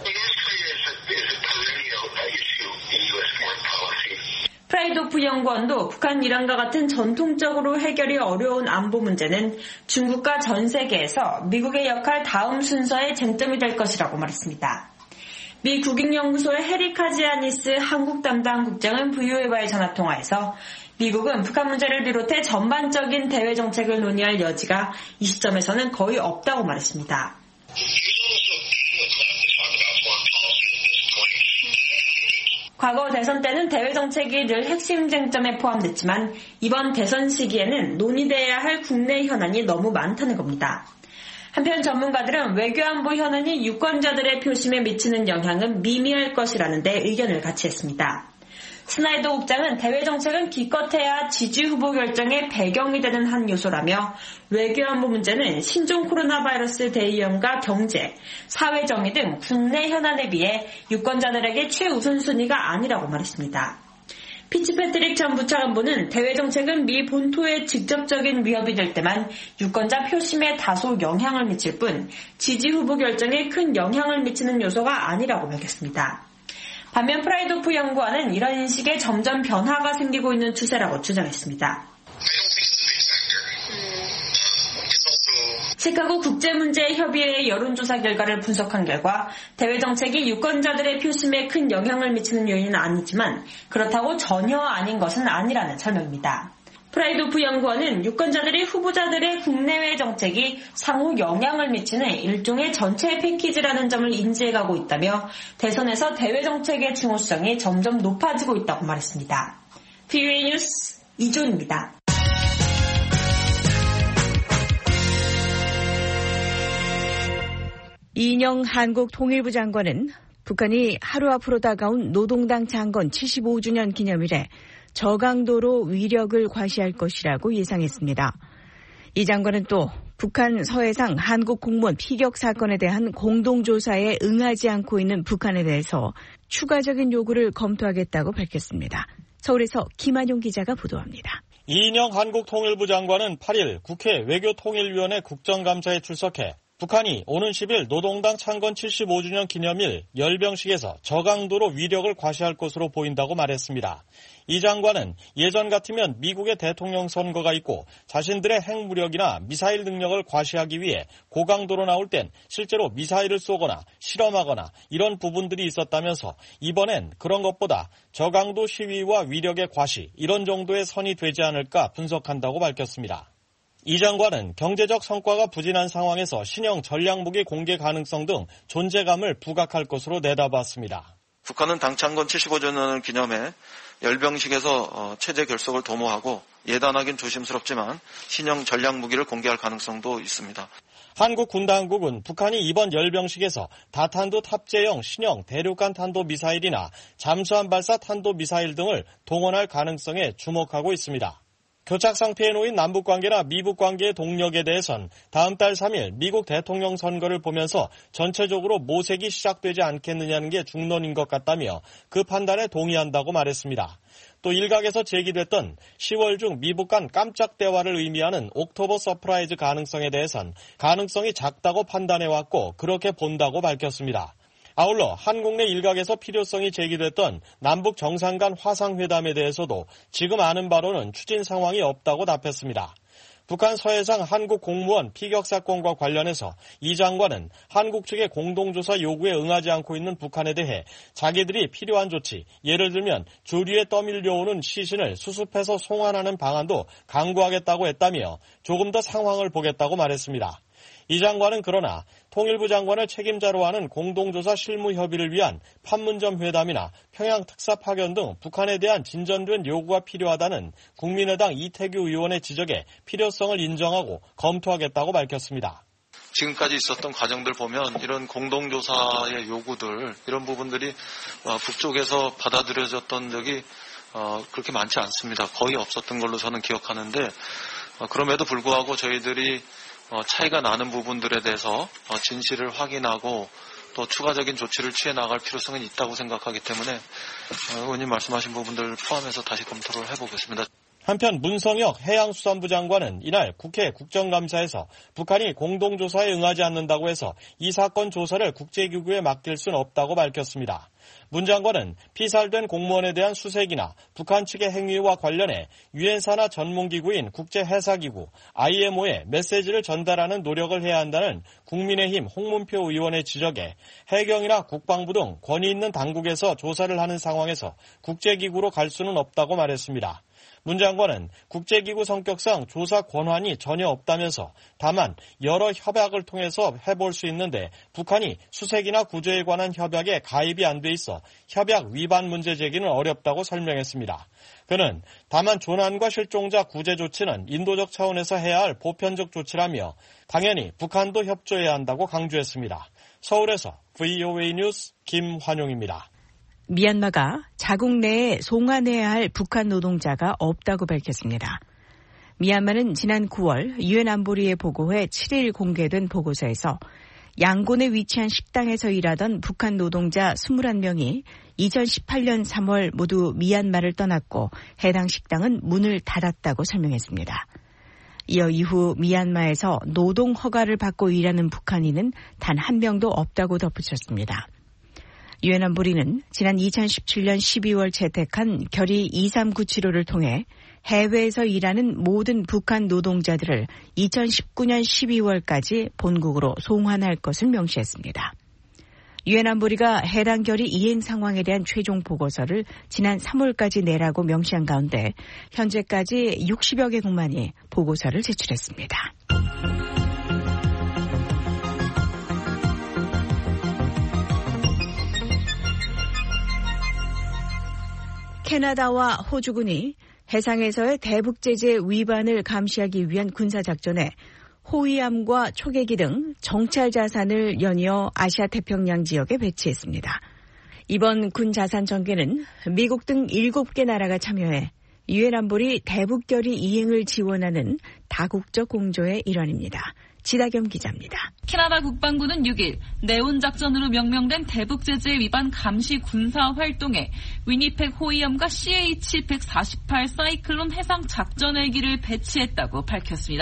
프라이도프 연구원도 북한 이란과 같은 전통적으로 해결이 어려운 안보 문제는 중국과 전 세계에서 미국의 역할 다음 순서의 쟁점이 될 것이라고 말했습니다. 미 국익연구소의 해리 카지아니스 한국 담당 국장은 브이오에이와의 전화통화에서 미국은 북한 문제를 비롯해 전반적인 대외 정책을 논의할 여지가 이 시점에서는 거의 없다고 말했습니다. 과거 대선 때는 대외 정책이 늘 핵심 쟁점에 포함됐지만 이번 대선 시기에는 논의돼야 할 국내 현안이 너무 많다는 겁니다. 한편 전문가들은 외교안보 현안이 유권자들의 표심에 미치는 영향은 미미할 것이라는데 의견을 같이 했습니다. 스나이더 국장은 대외 정책은 기껏해야 지지 후보 결정의 배경이 되는 한 요소라며 외교안보 문제는 신종 코로나 바이러스 대유행과 경제, 사회 정의 등 국내 현안에 비해 유권자들에게 최우선순위가 아니라고 말했습니다. 피츠패트릭 전 부차관보는 대외 정책은 미 본토에 직접적인 위협이 될 때만 유권자 표심에 다소 영향을 미칠 뿐 지지 후보 결정에 큰 영향을 미치는 요소가 아니라고 밝혔습니다. 반면 프라이도프 연구원은 이런 인식에 점점 변화가 생기고 있는 추세라고 주장했습니다. 시카고 국제문제협의회의 여론조사 결과를 분석한 결과 대외 정책이 유권자들의 표심에 큰 영향을 미치는 요인은 아니지만 그렇다고 전혀 아닌 것은 아니라는 설명입니다. 프라이도프 연구원은 유권자들이 후보자들의 국내외 정책이 상호 영향을 미치는 일종의 전체 패키지라는 점을 인지해가고 있다며 대선에서 대외 정책의 중요성이 점점 높아지고 있다고 말했습니다. 브이오에이 뉴스 이조은입니다. 이인영 한국통일부 장관은 북한이 하루 앞으로 다가온 노동당 창건 칠십오 주년 기념일에 저강도로 위력을 과시할 것이라고 예상했습니다. 이 장관은 또 북한 서해상 한국 공무원 피격 사건에 대한 공동조사에 응하지 않고 있는 북한에 대해서 추가적인 요구를 검토하겠다고 밝혔습니다. 서울에서 김한용 기자가 보도합니다. 이인영 한국통일부 장관은 팔 일 국회 외교통일위원회 국정감사에 출석해 북한이 오는 십일 노동당 창건 칠십오 주년 기념일 열병식에서 저강도로 위력을 과시할 것으로 보인다고 말했습니다. 이 장관은 예전 같으면 미국의 대통령 선거가 있고 자신들의 핵무력이나 미사일 능력을 과시하기 위해 고강도로 나올 땐 실제로 미사일을 쏘거나 실험하거나 이런 부분들이 있었다면서 이번엔 그런 것보다 저강도 시위와 위력의 과시 이런 정도의 선이 되지 않을까 분석한다고 밝혔습니다. 이 장관은 경제적 성과가 부진한 상황에서 신형 전략무기 공개 가능성 등 존재감을 부각할 것으로 내다봤습니다. 북한은 당 창건 칠십오 주년을 기념해 열병식에서 체제 결속을 도모하고 예단하긴 조심스럽지만 신형 전략무기를 공개할 가능성도 있습니다. 한국 군당국은 북한이 이번 열병식에서 다탄도 탑재형 신형 대륙간 탄도미사일이나 잠수함 발사 탄도미사일 등을 동원할 가능성에 주목하고 있습니다. 교착 상태에 놓인 남북관계나 미북관계의 동력에 대해선 다음 달 삼 일 미국 대통령 선거를 보면서 전체적으로 모색이 시작되지 않겠느냐는 게 중론인 것 같다며 그 판단에 동의한다고 말했습니다. 또 일각에서 제기됐던 시월 중 미북 간 깜짝 대화를 의미하는 옥토버 서프라이즈 가능성에 대해선 가능성이 작다고 판단해왔고 그렇게 본다고 밝혔습니다. 아울러 한국 내 일각에서 필요성이 제기됐던 남북 정상 간 화상회담에 대해서도 지금 아는 바로는 추진 상황이 없다고 답했습니다. 북한 서해상 한국 공무원 피격 사건과 관련해서 이 장관은 한국 측의 공동조사 요구에 응하지 않고 있는 북한에 대해 자기들이 필요한 조치, 예를 들면 주류에 떠밀려오는 시신을 수습해서 송환하는 방안도 강구하겠다고 했다며 조금 더 상황을 보겠다고 말했습니다. 이 장관은 그러나 통일부 장관을 책임자로 하는 공동조사 실무협의를 위한 판문점 회담이나 평양 특사 파견 등 북한에 대한 진전된 요구가 필요하다는 국민의당 이태규 의원의 지적에 필요성을 인정하고 검토하겠다고 밝혔습니다. 지금까지 있었던 과정들 보면 이런 공동조사의 요구들 이런 부분들이 북쪽에서 받아들여졌던 적이 그렇게 많지 않습니다. 거의 없었던 걸로 저는 기억하는데 그럼에도 불구하고 저희들이 차이가 나는 부분들에 대해서 진실을 확인하고 또 추가적인 조치를 취해 나갈 필요성은 있다고 생각하기 때문에 의원님 말씀하신 부분들 포함해서 다시 검토를 해보겠습니다. 한편 문성혁 해양수산부 장관은 이날 국회 국정감사에서 북한이 공동조사에 응하지 않는다고 해서 이 사건 조사를 국제기구에 맡길 수는 없다고 밝혔습니다. 문 장관은 피살된 공무원에 대한 수색이나 북한 측의 행위와 관련해 유엔사나 전문기구인 국제해사기구 아이엠오에 메시지를 전달하는 노력을 해야 한다는 국민의힘 홍문표 의원의 지적에 해경이나 국방부 등 권위 있는 당국에서 조사를 하는 상황에서 국제기구로 갈 수는 없다고 말했습니다. 문 장관은 국제기구 성격상 조사 권한이 전혀 없다면서 다만 여러 협약을 통해서 해볼 수 있는데 북한이 수색이나 구조에 관한 협약에 가입이 안 돼 있어 협약 위반 문제 제기는 어렵다고 설명했습니다. 그는 다만 조난과 실종자 구제 조치는 인도적 차원에서 해야 할 보편적 조치라며 당연히 북한도 협조해야 한다고 강조했습니다. 서울에서 브이오에이 뉴스 김환용입니다. 미얀마가 자국 내에 송환해야 할 북한 노동자가 없다고 밝혔습니다. 미얀마는 지난 구월 유엔 안보리에 보고해 칠 일 공개된 보고서에서 양곤에 위치한 식당에서 일하던 북한 노동자 이십일 명이 이천십팔 년 삼월 모두 미얀마를 떠났고 해당 식당은 문을 닫았다고 설명했습니다. 이어 이후 미얀마에서 노동 허가를 받고 일하는 북한인은 단 한 명도 없다고 덧붙였습니다. 유엔 안보리는 지난 이천십칠 년 십이월 채택한 결의 이삼구칠오를 통해 해외에서 일하는 모든 북한 노동자들을 이천십구 년 십이월까지 본국으로 송환할 것을 명시했습니다. 유엔 안보리가 해당 결의 이행 상황에 대한 최종 보고서를 지난 삼월까지 내라고 명시한 가운데 현재까지 육십여 개국만이 보고서를 제출했습니다. 캐나다와 호주군이 해상에서의 대북 제재 위반을 감시하기 위한 군사작전에 호위함과 초계기 등 정찰 자산을 연이어 아시아 태평양 지역에 배치했습니다. 이번 군 자산 전개는 미국 등 일곱 개 나라가 참여해 유엔 안보리 대북 결의 이행을 지원하는 다국적 공조의 일환입니다. 지다겸 기자입니다. 캐나다 국방부는 육 일 네온 작전으로 명명된 대북 제재 위반 감시 군사 활동에 위니펙 호위함과 씨에이치 백사십팔 사이클론 해상 작전 헬기를 배치했다고 밝혔습니다.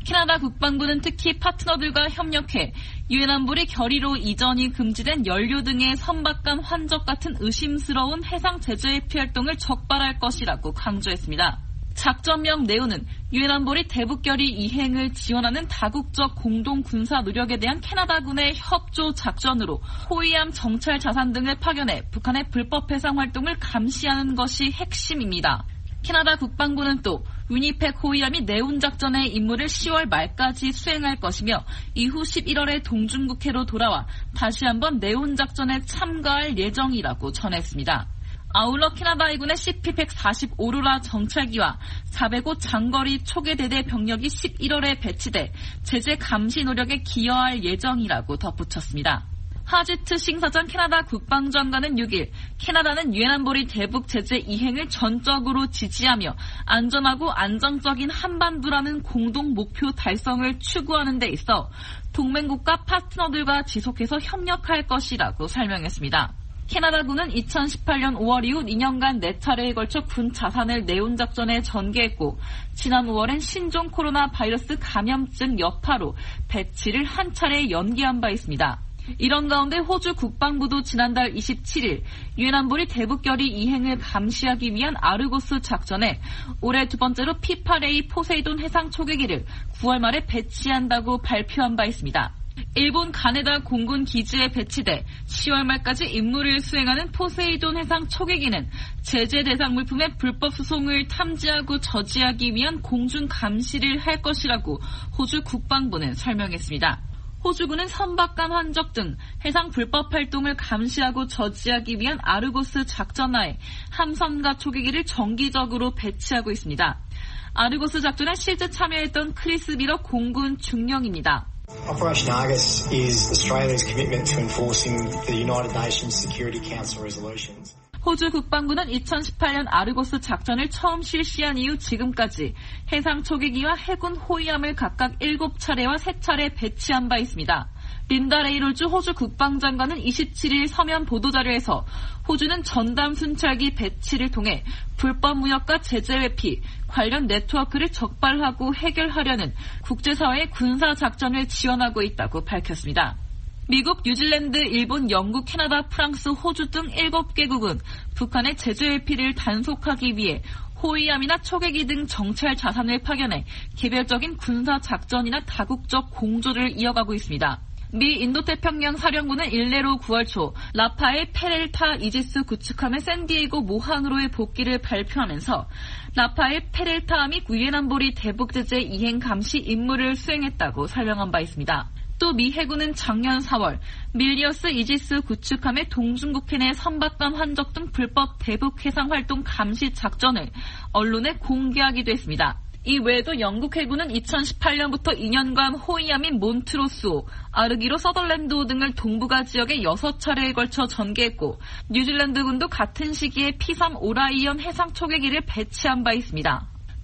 캐나다 국방부는 특히 파트너들과 협력해 유엔 안보리 결의로 이전이 금지된 연료 등의 선박간 환적 같은 의심스러운 해상 제재 회피 활동을 적발할 것이라고 강조했습니다. 작전명 내용은 유엔 안보리 대북결의 이행을 지원하는 다국적 공동 군사 노력에 대한 캐나다군의 협조 작전으로 호위함 정찰 자산 등을 파견해 북한의 불법 해상 활동을 감시하는 것이 핵심입니다. 캐나다 국방부는 또 위니펙 호위함이 내온 작전의 임무를 시월 말까지 수행할 것이며 이후 십일월에 동중국해로 돌아와 다시 한번 내온 작전에 참가할 예정이라고 전했습니다. 아울러 캐나다 해군의 씨피 백사십오 루라 정찰기와 사백오 장거리 초계대대 병력이 십일월에 배치돼 제재 감시 노력에 기여할 예정이라고 덧붙였습니다. 하지트 싱사전 캐나다 국방장관은 육 일 캐나다는 유엔 안보리 대북 제재 이행을 전적으로 지지하며 안전하고 안정적인 한반도라는 공동 목표 달성을 추구하는 데 있어 동맹국가 파트너들과 지속해서 협력할 것이라고 설명했습니다. 캐나다군은 이천십팔년 오월 이후 이 년간 네 차례에 걸쳐 군 자산을 내온 작전에 전개했고 지난 오월엔 신종 코로나 바이러스 감염증 여파로 배치를 한 차례 연기한 바 있습니다. 이런 가운데 호주 국방부도 지난달 이십칠일 유엔 안보리 대북결의 이행을 감시하기 위한 아르고스 작전에 올해 두 번째로 피 팔 에이 포세이돈 해상 초계기를 구월 말에 배치한다고 발표한 바 있습니다. 일본 가네다 공군 기지에 배치돼 시월 말까지 임무를 수행하는 포세이돈 해상 초계기는 제재 대상 물품의 불법 수송을 탐지하고 저지하기 위한 공중 감시를 할 것이라고 호주 국방부는 설명했습니다. 호주군은 선박간 환적 등 해상 불법 활동을 감시하고 저지하기 위한 아르고스 작전하에 함선과 초계기를 정기적으로 배치하고 있습니다. 아르고스 작전에 실제 참여했던 크리스 미러 공군 중령입니다. Operation Argus is Australia's commitment to enforcing the United Nations Security Council resolutions. 호주 국방부는 이천십팔년 아르고스 작전을 처음 실시한 이후 지금까지 해상 초계기와 해군 호위함을 각각 일곱 차례와 세 차례 배치한 바 있습니다. 린다 레이놀즈 호주 국방장관은 이십칠일 서면 보도자료에서 호주는 전담 순찰기 배치를 통해 불법 무역과 제재 회피, 관련 네트워크를 적발하고 해결하려는 국제사회의 군사작전을 지원하고 있다고 밝혔습니다. 미국, 뉴질랜드, 일본, 영국, 캐나다, 프랑스, 호주 등 일곱 개국은 북한의 제재 회피를 단속하기 위해 호위함이나 초계기 등 정찰 자산을 파견해 개별적인 군사작전이나 다국적 공조를 이어가고 있습니다. 미 인도태평양 사령부는 일례로 구월 초 라파의 페렐타 이지스 구축함의 샌디에이고 모항으로의 복귀를 발표하면서 라파의 페렐타함이 유엔 안보리 대북 제재 이행 감시 임무를 수행했다고 설명한 바 있습니다. 또 미 해군은 작년 사월 밀리어스 이지스 구축함의 동중국해 내 선박간 환적 등 불법 대북 해상 활동 감시 작전을 언론에 공개하기도 했습니다. 이 외에도 영국 해군은 이천십팔년부터 이 년간 호위함인 몬트로스호, 아르기로 서덜랜드호 등을 동북아 지역에 여섯 차례에 걸쳐 전개했고 뉴질랜드군도 같은 시기에 피 삼 오라이언 해상 초계기를 배치한 바 있습니다.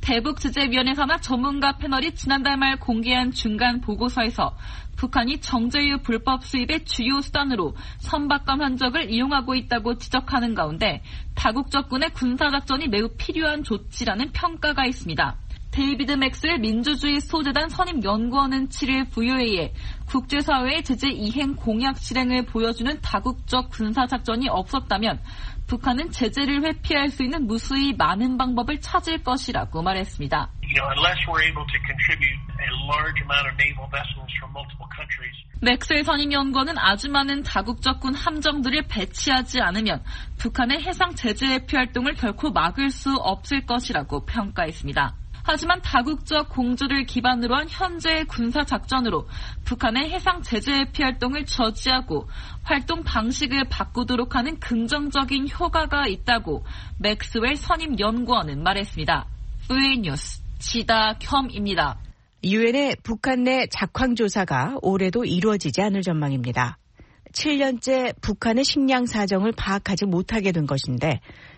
대북제재위원회 산하 전문가 패널이 지난달 말 공개한 중간 보고서에서 북한이 정제유 불법 수입의 주요 수단으로 선박간 환적을 이용하고 있다고 지적하는 가운데 다국적군의 군사작전이 매우 필요한 조치라는 평가가 있습니다. 데이비드 맥스웰 민주주의 소재단 선임연구원은 칠일 브이오에이에 국제사회의 제재 이행 공약 실행을 보여주는 다국적 군사작전이 없었다면 북한은 제재를 회피할 수 있는 무수히 많은 방법을 찾을 것이라고 말했습니다. You know, unless we're able to contribute a large amount of naval vessels from multiple countries. 맥스웰 선임연구원은 아주 많은 다국적군 함정들을 배치하지 않으면 북한의 해상 제재 회피 활동을 결코 막을 수 없을 것이라고 평가했습니다. 하지만 다국적 공조를 기반으로 한 현재의 군사작전으로 북한의 해상 제재 회피 활동을 저지하고 활동 방식을 바꾸도록 하는 긍정적인 효과가 있다고 맥스웰 선임연구원은 말했습니다. 브이오에이 뉴스 지다겸입니다. 유엔의 북한 내 작황조사가 올해도 이루어지지 않을 전망입니다. 칠 년째 북한의 식량 사정을 파악하지 못하게 된 것인데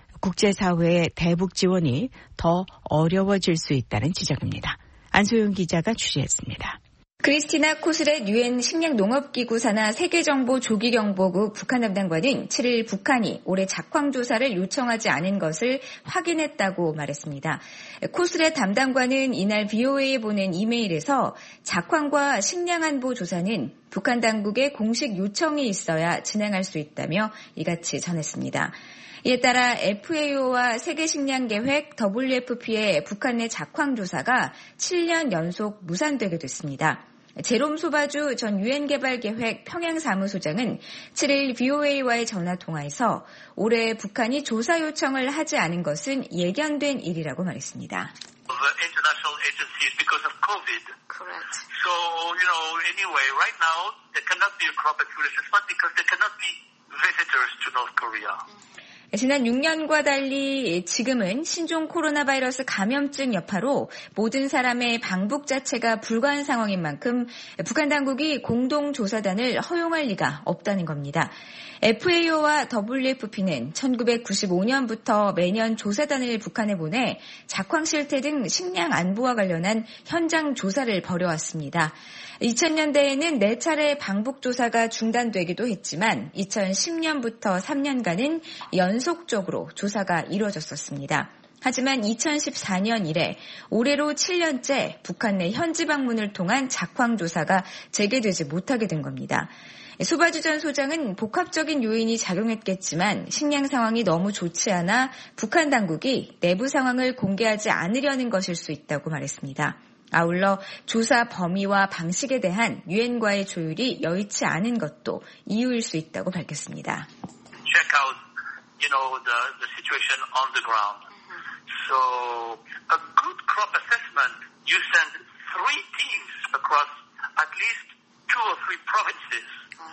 국제사회의 대북 지원이 더 어려워질 수 있다는 지적입니다. 안소영 기자가 취재했습니다. 크리스티나 코스렛 유엔 식량농업기구 산하 세계정보조기경보국 북한 담당관은 칠 일 북한이 올해 작황조사를 요청하지 않은 것을 확인했다고 말했습니다. 코스렛 담당관은 이날 브이오에이에 보낸 이메일에서 작황과 식량안보 조사는 북한 당국의 공식 요청이 있어야 진행할 수 있다며 이같이 전했습니다. 이에 따라 에프에이오와 세계식량계획 더블유에프피의 북한 내 작황조사가 칠 년 연속 무산되게 됐습니다. 제롬 소바주 전 유엔개발계획 평양사무소장은 칠 일 브이오에이와의 전화통화에서 올해 북한이 조사 요청을 하지 않은 것은 예견된 일이라고 말했습니다. The international agencies because of COVID. Correct. So, you know, anyway, right now there cannot be a crop accumulation fund because there cannot be visitors to North Korea. 지난 육 년과 달리 지금은 신종 코로나 바이러스 감염증 여파로 모든 사람의 방북 자체가 불가한 상황인 만큼 북한 당국이 공동조사단을 허용할 리가 없다는 겁니다. 에프에이오와 더블유에프피는 천구백구십오 년부터 매년 조사단을 북한에 보내 작황 실태 등 식량 안보와 관련한 현장 조사를 벌여왔습니다. 이천 년대에는 네 차례 방북 조사가 중단되기도 했지만 이천십 년부터 삼 년간은 연속적으로 조사가 이루어졌었습니다. 하지만 이천십사 년 이래 올해로 칠 년째 북한 내 현지 방문을 통한 작황 조사가 재개되지 못하게 된 겁니다. 소바주 전 소장은 복합적인 요인이 작용했겠지만 식량 상황이 너무 좋지 않아 북한 당국이 내부 상황을 공개하지 않으려는 것일 수 있다고 말했습니다. 아울러 조사 범위와 방식에 대한 유엔과의 조율이 여의치 않은 것도 이유일 수 있다고 밝혔습니다. Check out, you know, the, the situation on the ground. So, a good crop assessment, you send three teams across at least two or three provinces.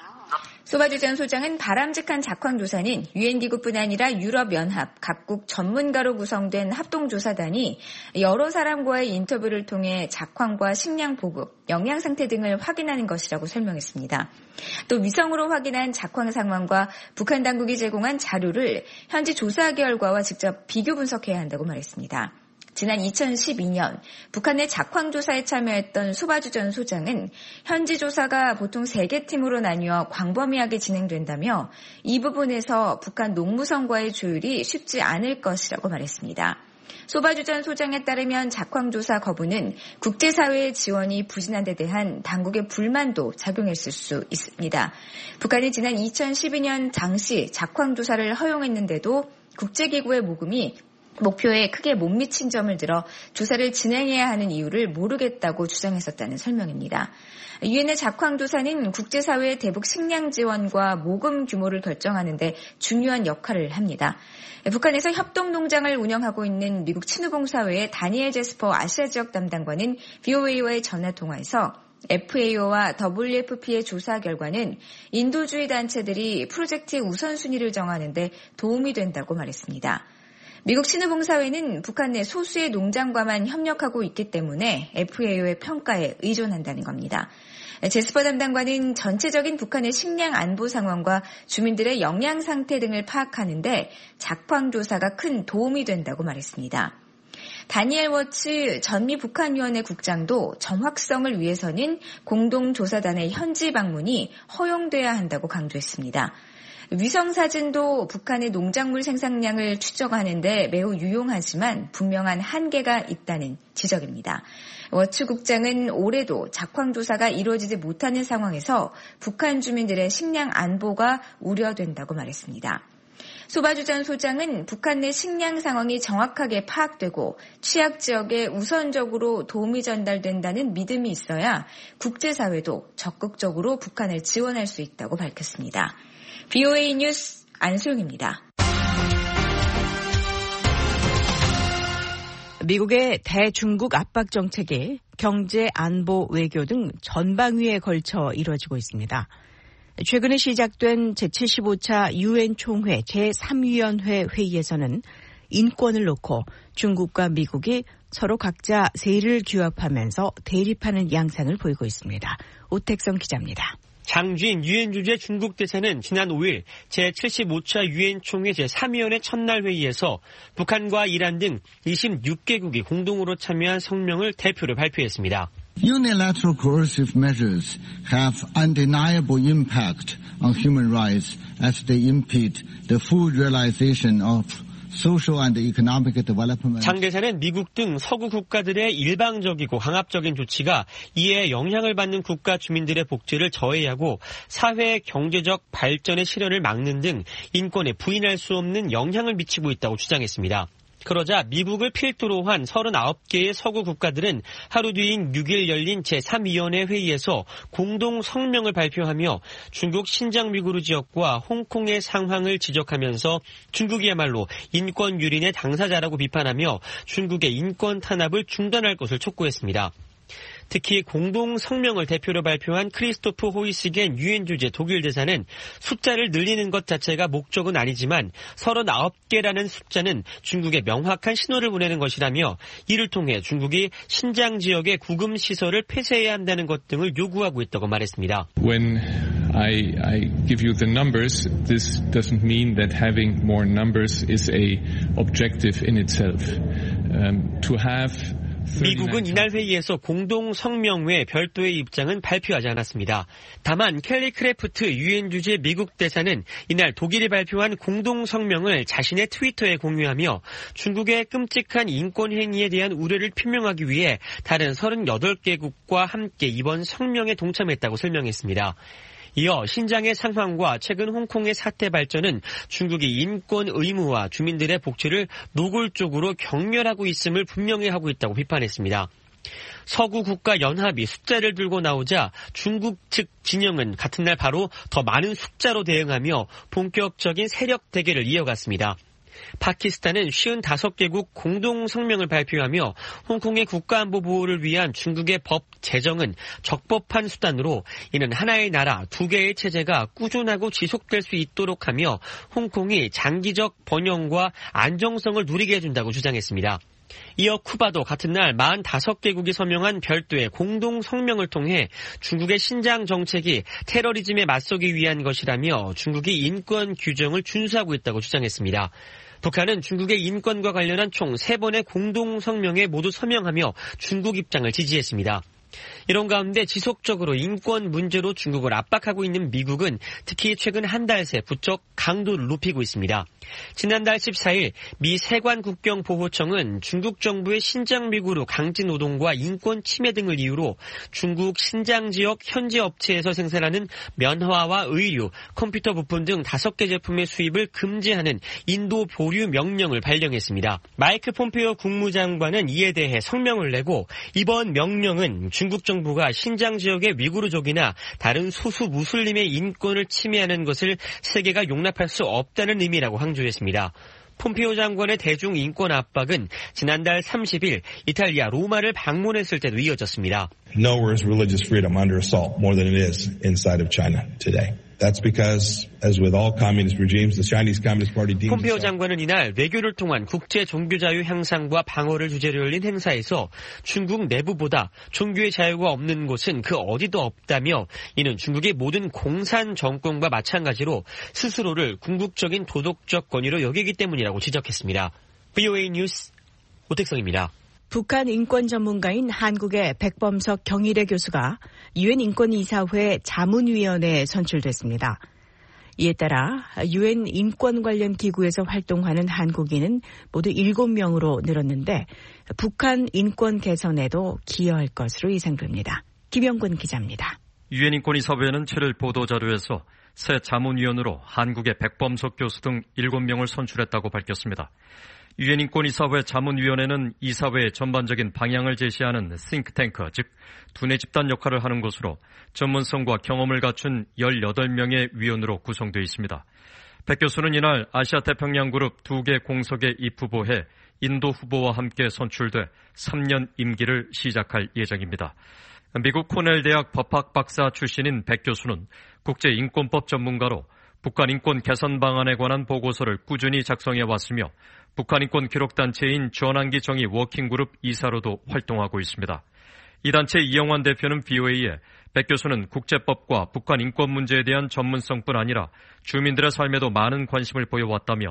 소바주 전 소장은 바람직한 작황조사는 유엔기구뿐 아니라 유럽연합 각국 전문가로 구성된 합동조사단이 여러 사람과의 인터뷰를 통해 작황과 식량 보급, 영양 상태 등을 확인하는 것이라고 설명했습니다. 또 위성으로 확인한 작황 상황과 북한 당국이 제공한 자료를 현지 조사 결과와 직접 비교 분석해야 한다고 말했습니다. 지난 이천십이 년 북한 내 작황조사에 참여했던 소바주 전 소장은 현지 조사가 보통 세 개 팀으로 나뉘어 광범위하게 진행된다며 이 부분에서 북한 농무성과의 조율이 쉽지 않을 것이라고 말했습니다. 소바주 전 소장에 따르면 작황조사 거부는 국제사회의 지원이 부진한 데 대한 당국의 불만도 작용했을 수 있습니다. 북한이 지난 이천십이 년 당시 작황조사를 허용했는데도 국제기구의 모금이 목표에 크게 못 미친 점을 들어 조사를 진행해야 하는 이유를 모르겠다고 주장했었다는 설명입니다. 유엔의 작황조사는 국제사회의 대북 식량 지원과 모금 규모를 결정하는 데 중요한 역할을 합니다. 북한에서 협동농장을 운영하고 있는 미국 친후봉사회의 다니엘 제스퍼 아시아 지역 담당관은 브이오에이와의 전화통화에서 에프에이오와 더블유에프피의 조사 결과는 인도주의 단체들이 프로젝트의 우선순위를 정하는 데 도움이 된다고 말했습니다. 미국 친후봉사회는 북한 내 소수의 농장과만 협력하고 있기 때문에 에프에이오의 평가에 의존한다는 겁니다. 제스퍼 담당관은 전체적인 북한의 식량 안보 상황과 주민들의 영양 상태 등을 파악하는데 작황조사가 큰 도움이 된다고 말했습니다. 다니엘 워츠 전미 북한위원회 국장도 정확성을 위해서는 공동조사단의 현지 방문이 허용돼야 한다고 강조했습니다. 위성사진도 북한의 농작물 생산량을 추적하는데 매우 유용하지만 분명한 한계가 있다는 지적입니다. 워츠 국장은 올해도 작황조사가 이루어지지 못하는 상황에서 북한 주민들의 식량 안보가 우려된다고 말했습니다. 소바주 전 소장은 북한 내 식량 상황이 정확하게 파악되고 취약 지역에 우선적으로 도움이 전달된다는 믿음이 있어야 국제사회도 적극적으로 북한을 지원할 수 있다고 밝혔습니다. 브이오에이 뉴스 안소영입니다. 미국의 대중국 압박 정책이 경제, 안보, 외교 등 전방위에 걸쳐 이루어지고 있습니다. 최근에 시작된 제칠십오 차 유엔 총회 제삼 위원회 회의에서는 인권을 놓고 중국과 미국이 서로 각자 세를 규합하면서 대립하는 양상을 보이고 있습니다. 오택성 기자입니다. 장주인 유엔 주재 중국 대사는 지난 오 일 제칠십오 차 유엔 총회 제삼 위원회 첫날 회의에서 북한과 이란 등 이십육 개국이 공동으로 참여한 성명을 대표로 발표했습니다. Unilateral coercive measures have undeniable impact on human rights as they impede the full realization of social and economic development. 장 대사는 미국 등 서구 국가들의 일방적이고 강압적인 조치가 이에 영향을 받는 국가 주민들의 복지를 저해하고 사회 경제적 발전의 실현을 막는 등 인권에 부인할 수 없는 영향을 미치고 있다고 주장했습니다. 그러자 미국을 필두로 한 서른아홉 개의 서구 국가들은 하루 뒤인 육 일 열린 제삼 위원회 회의에서 공동 성명을 발표하며 중국 신장 위구르 지역과 홍콩의 상황을 지적하면서 중국이야말로 인권 유린의 당사자라고 비판하며 중국의 인권 탄압을 중단할 것을 촉구했습니다. 특히 공동 성명을 대표로 발표한 크리스토프 호이시겐 유엔 주재 독일 대사는 숫자를 늘리는 것 자체가 목적은 아니지만 서른아홉 개라는 숫자는 중국에 명확한 신호를 보내는 것이라며 이를 통해 중국이 신장 지역의 구금 시설을 폐쇄해야 한다는 것 등을 요구하고 있다고 말했습니다. When I, I give you the numbers, this doesn't mean that having more numbers is a objective in itself. Um, to have 미국은 이날 회의에서 공동 성명 외 별도의 입장은 발표하지 않았습니다. 다만 켈리 크래프트 유엔 주재 미국 대사는 이날 독일이 발표한 공동 성명을 자신의 트위터에 공유하며 중국의 끔찍한 인권 행위에 대한 우려를 표명하기 위해 다른 서른여덟 개국과 함께 이번 성명에 동참했다고 설명했습니다. 이어 신장의 상황과 최근 홍콩의 사태 발전은 중국이 인권 의무와 주민들의 복지를 노골적으로 경멸하고 있음을 분명히 하고 있다고 비판했습니다. 서구 국가 연합이 숫자를 들고 나오자 중국 측 진영은 같은 날 바로 더 많은 숫자로 대응하며 본격적인 세력 대결을 이어갔습니다. 파키스탄은 오십오 개국 공동 성명을 발표하며 홍콩의 국가안보 보호를 위한 중국의 법 제정은 적법한 수단으로 이는 하나의 나라 두 개의 체제가 꾸준하고 지속될 수 있도록 하며 홍콩이 장기적 번영과 안정성을 누리게 해준다고 주장했습니다. 이어 쿠바도 같은 날 사십오 개국이 서명한 별도의 공동 성명을 통해 중국의 신장 정책이 테러리즘에 맞서기 위한 것이라며 중국이 인권 규정을 준수하고 있다고 주장했습니다. 북한은 중국의 인권과 관련한 총 세 번의 공동 성명에 모두 서명하며 중국 입장을 지지했습니다. 이런 가운데 지속적으로 인권 문제로 중국을 압박하고 있는 미국은 특히 최근 한 달 새 부쩍 강도를 높이고 있습니다. 지난달 십사일 미 세관국경보호청은 중국 정부의 신장 위구르 강제 노동과 인권 침해 등을 이유로 중국 신장 지역 현지 업체에서 생산하는 면화와 의류, 컴퓨터 부품 등 다섯 개 제품의 수입을 금지하는 인도 보류 명령을 발령했습니다. 마이크 폼페이오 국무장관은 이에 대해 성명을 내고 이번 명령은 중국 정부가 신장 지역의 위구르족이나 다른 소수 무슬림의 인권을 침해하는 것을 세계가 용납할 수 없다는 의미라고 강조했습니다. 폼페이오 장관의 대중 인권 압박은 지난달 삼십일 이탈리아 로마를 방문했을 때도 이어졌습니다. Nowhere is religious freedom under assault more than it is inside of China today. That's because, as with all communist regimes, the Chinese Communist Party deems 폼페이오 장관은 이날 외교를 통한 국제 종교 자유 향상과 방어를 주제로 열린 행사에서 중국 내부보다 종교의 자유가 없는 곳은 그 어디도 없다며 이는 중국의 모든 공산 정권과 마찬가지로 스스로를 궁극적인 도덕적 권위로 여기기 때문이라고 지적했습니다. 브이오에이 뉴스 오택성입니다. 북한 인권 전문가인 한국의 백범석 경희대 교수가 유엔 인권이사회 자문위원회에 선출됐습니다. 이에 따라 유엔 인권 관련 기구에서 활동하는 한국인은 모두 일곱 명으로 늘었는데 북한 인권 개선에도 기여할 것으로 예상됩니다. 김영근 기자입니다. 유엔 인권이사회는 칠일 보도자료에서 새 자문위원으로 한국의 백범석 교수 등 일곱 명을 선출했다고 밝혔습니다. 유엔 인권이사회 자문위원회는 이사회의 전반적인 방향을 제시하는 싱크탱크, 즉 두뇌 집단 역할을 하는 곳으로 전문성과 경험을 갖춘 열여덟 명의 위원으로 구성되어 있습니다. 백 교수는 이날 아시아 태평양 그룹 두 개 공석에 입후보해 인도 후보와 함께 선출돼 삼 년 임기를 시작할 예정입니다. 미국 코넬 대학 법학 박사 출신인 백 교수는 국제인권법 전문가로 북한 인권 개선 방안에 관한 보고서를 꾸준히 작성해 왔으며 북한 인권 기록단체인 전환기 정의 워킹그룹 이사로도 활동하고 있습니다. 이 단체 이영환 대표는 브이오에이에 백 교수는 국제법과 북한 인권 문제에 대한 전문성뿐 아니라 주민들의 삶에도 많은 관심을 보여왔다며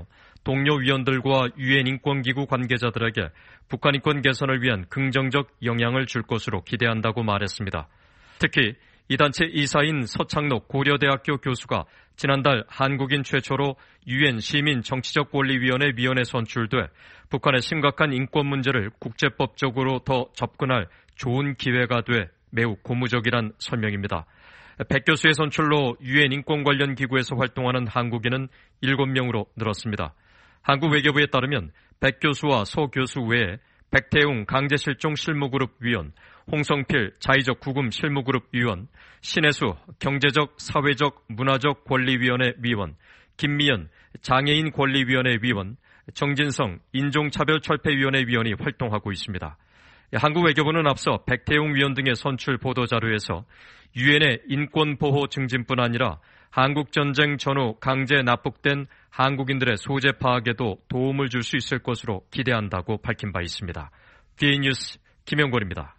동료 위원들과 유엔 인권기구 관계자들에게 북한 인권 개선을 위한 긍정적 영향을 줄 것으로 기대한다고 말했습니다. 특히 이 단체 이사인 서창록 고려대학교 교수가 지난달 한국인 최초로 유엔 시민 정치적 권리위원회 위원에 선출돼 북한의 심각한 인권 문제를 국제법적으로 더 접근할 좋은 기회가 돼 매우 고무적이란 설명입니다. 백 교수의 선출로 유엔 인권 관련 기구에서 활동하는 한국인은 일곱 명으로 늘었습니다. 한국 외교부에 따르면 백 교수와 소 교수 외에 백태웅 강제실종 실무그룹 위원, 홍성필 자의적 구금 실무그룹 위원, 신혜수 경제적, 사회적, 문화적 권리위원회 위원, 김미연 장애인 권리위원회 위원, 정진성 인종차별철폐위원회 위원이 활동하고 있습니다. 한국 외교부는 앞서 백태웅 위원 등의 선출 보도자료에서 유엔의 인권보호 증진뿐 아니라 한국전쟁 전후 강제 납북된 한국인들의 소재 파악에도 도움을 줄 수 있을 것으로 기대한다고 밝힌 바 있습니다. 비에이 뉴스 김영권입니다.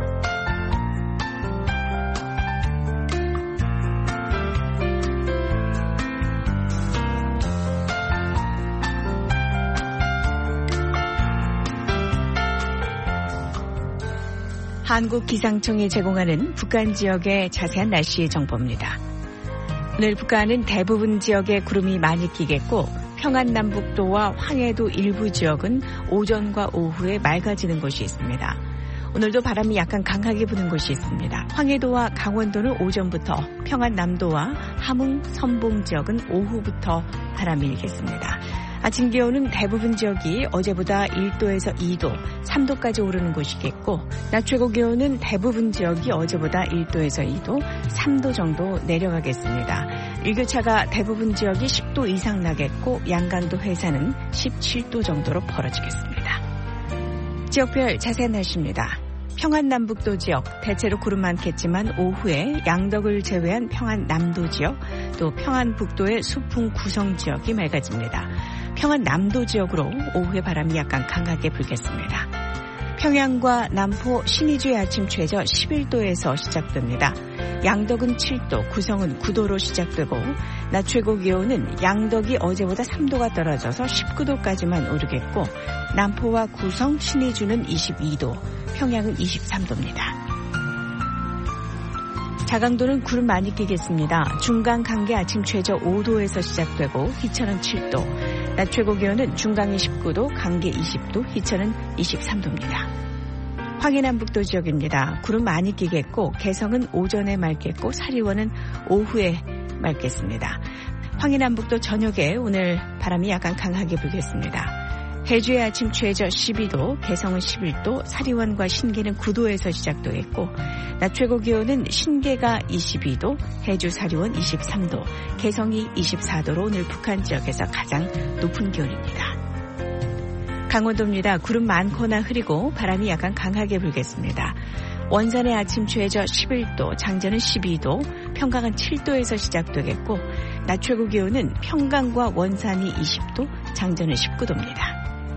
한국기상청이 제공하는 북한 지역의 자세한 날씨 정보입니다. 오늘 북한은 대부분 지역에 구름이 많이 끼겠고 평안남북도와 황해도 일부 지역은 오전과 오후에 맑아지는 곳이 있습니다. 오늘도 바람이 약간 강하게 부는 곳이 있습니다. 황해도와 강원도는 오전부터, 평안남도와 함흥, 선봉 지역은 오후부터 바람이 일겠습니다. 아침 기온은 대부분 지역이 어제보다 일 도에서 이 도, 삼 도까지 오르는 곳이겠고 낮 최고 기온은 대부분 지역이 어제보다 일 도에서 이 도, 삼 도 정도 내려가겠습니다. 일교차가 대부분 지역이 십 도 이상 나겠고 양강도 해상은 십칠 도 정도로 벌어지겠습니다. 지역별 자세한 날씨입니다. 평안남북도 지역 대체로 구름 많겠지만 오후에 양덕을 제외한 평안남도 지역 또 평안북도의 수풍 구성 지역이 맑아집니다. 평안남도 지역으로 오후에 바람이 약간 강하게 불겠습니다. 평양과 남포, 신의주의 아침 최저 십일 도에서 시작됩니다. 양덕은 칠 도, 구성은 구 도로 시작되고 낮 최고 기온은 양덕이 어제보다 삼 도가 떨어져서 십구 도까지만 오르겠고 남포와 구성, 신의주는 이십이 도, 평양은 이십삼 도입니다. 자강도는 구름 많이 끼겠습니다. 중강 강계 아침 최저 오 도에서 시작되고 희천은 칠 도, 낮 최고 기온은 중강이 십구 도, 강계 이십 도, 희천은 이십삼 도입니다. 황해남북도 지역입니다. 구름 많이 끼겠고 개성은 오전에 맑겠고 사리원은 오후에 맑겠습니다. 황해남북도 저녁에 오늘 바람이 약간 강하게 불겠습니다. 해주의 아침 최저 십이 도, 개성은 십일 도, 사리원과 신계는 구 도에서 시작되겠고 낮 최고 기온은 신계가 이십이 도, 해주 사리원 이십삼 도, 개성이 이십사 도로 오늘 북한 지역에서 가장 높은 기온입니다. 강원도입니다. 구름 많거나 흐리고 바람이 약간 강하게 불겠습니다. 원산의 아침 최저 십일 도, 장전은 십이 도, 평강은 칠 도에서 시작되겠고 낮 최고 기온은 평강과 원산이 이십 도, 장전은 십구 도입니다.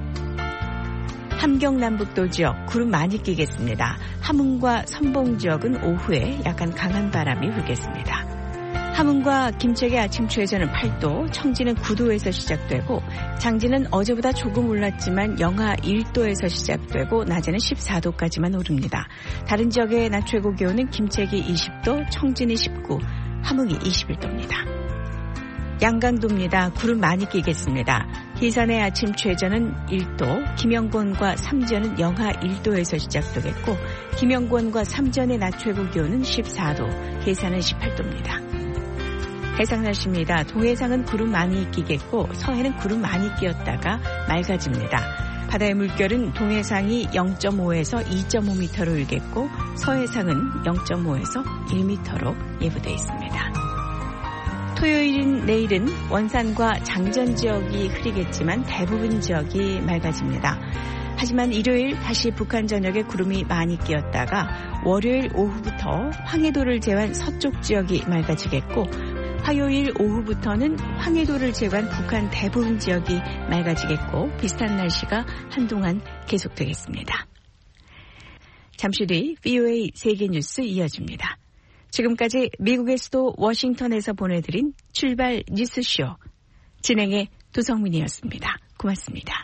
함경남북도 지역 구름 많이 끼겠습니다. 함흥과 선봉 지역은 오후에 약간 강한 바람이 불겠습니다. 함흥과 김책의 아침 최저는 팔 도, 청진은 구 도에서 시작되고 장진은 어제보다 조금 올랐지만 영하 일 도에서 시작되고 낮에는 십사 도까지만 오릅니다. 다른 지역의 낮 최고 기온은 김책이 이십 도, 청진이 십구, 함흥이 이십일 도입니다. 양강도입니다. 구름 많이 끼겠습니다. 희산의 아침 최저는 일 도, 김영권과 삼전은 영하 일 도에서 시작되겠고 김영권과 삼전의 낮 최고 기온은 십사 도, 해산은 십팔 도입니다. 해상 날씨입니다. 동해상은 구름 많이 끼겠고 서해는 구름 많이 끼었다가 맑아집니다. 바다의 물결은 동해상이 영 점 오에서 이 점 오 미터로 일겠고 서해상은 영 점 오에서 일 미터로 예보돼 있습니다. 토요일인 내일은 원산과 장전 지역이 흐리겠지만 대부분 지역이 맑아집니다. 하지만 일요일 다시 북한 전역에 구름이 많이 끼었다가 월요일 오후부터 황해도를 제외한 서쪽 지역이 맑아지겠고 화요일 오후부터는 황해도를 제외한 북한 대부분 지역이 맑아지겠고 비슷한 날씨가 한동안 계속되겠습니다. 잠시 뒤 브이오에이 세계뉴스 이어집니다. 지금까지 미국의 수도 워싱턴에서 보내드린 출발 뉴스쇼 진행의 도성민이었습니다. 고맙습니다.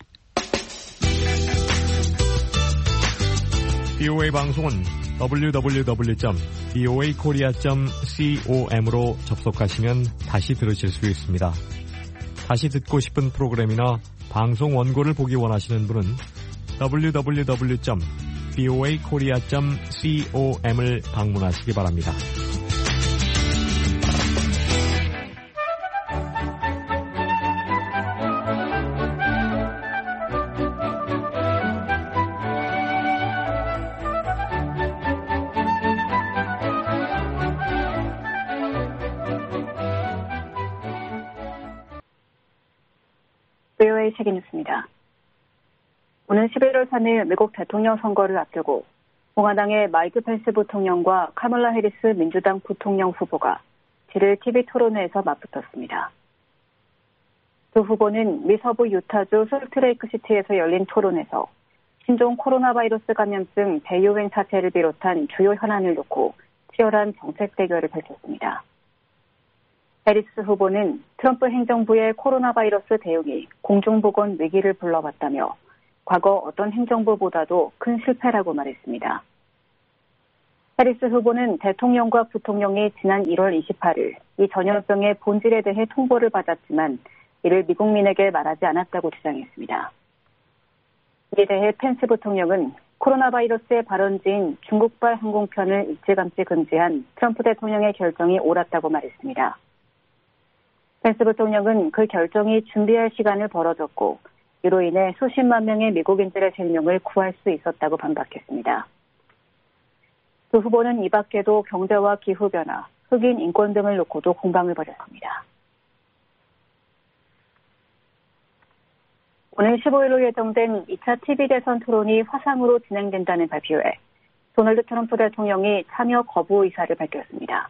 비오에이 방송은 더블유 더블유 더블유 점 비오에이 코리아 점 com으로 접속하시면 다시 들으실 수 있습니다. 다시 듣고 싶은 프로그램이나 방송 원고를 보기 원하시는 분은 더블유 더블유 더블유 점 비오에이 코리아 점 com을 방문하시기 바랍니다. 비오에이 세계뉴스입니다. 오는 십일월 삼일 미국 대통령 선거를 앞두고 공화당의 마이크 펜스 부통령과 카멀라 해리스 민주당 부통령 후보가 칠일 티비 토론회에서 맞붙었습니다. 두 후보는 미 서부 유타주 솔트레이크 시티에서 열린 토론에서 신종 코로나 바이러스 감염증 대유행 사태를 비롯한 주요 현안을 놓고 치열한 정책 대결을 펼쳤습니다. 해리스 후보는 트럼프 행정부의 코로나 바이러스 대응이 공중보건 위기를 불러왔다며 과거 어떤 행정부보다도 큰 실패라고 말했습니다. 해리스 후보는 대통령과 부통령이 지난 일월 이십팔일 이 전염병의 본질에 대해 통보를 받았지만 이를 미국민에게 말하지 않았다고 주장했습니다. 이에 대해 펜스 부통령은 코로나 바이러스의 발원지인 중국발 항공편을 일찌감치 금지한 트럼프 대통령의 결정이 옳았다고 말했습니다. 펜스 부통령은 그 결정이 준비할 시간을 벌어졌고 이로 인해 수십만 명의 미국인들의 생명을 구할 수 있었다고 반박했습니다. 두 후보는 이 밖에도 경제와 기후변화, 흑인 인권 등을 놓고도 공방을 벌였습니다. 오늘 십오일로 예정된 이 차 티비 대선 토론이 화상으로 진행된다는 발표에 도널드 트럼프 대통령이 참여 거부 의사를 밝혔습니다.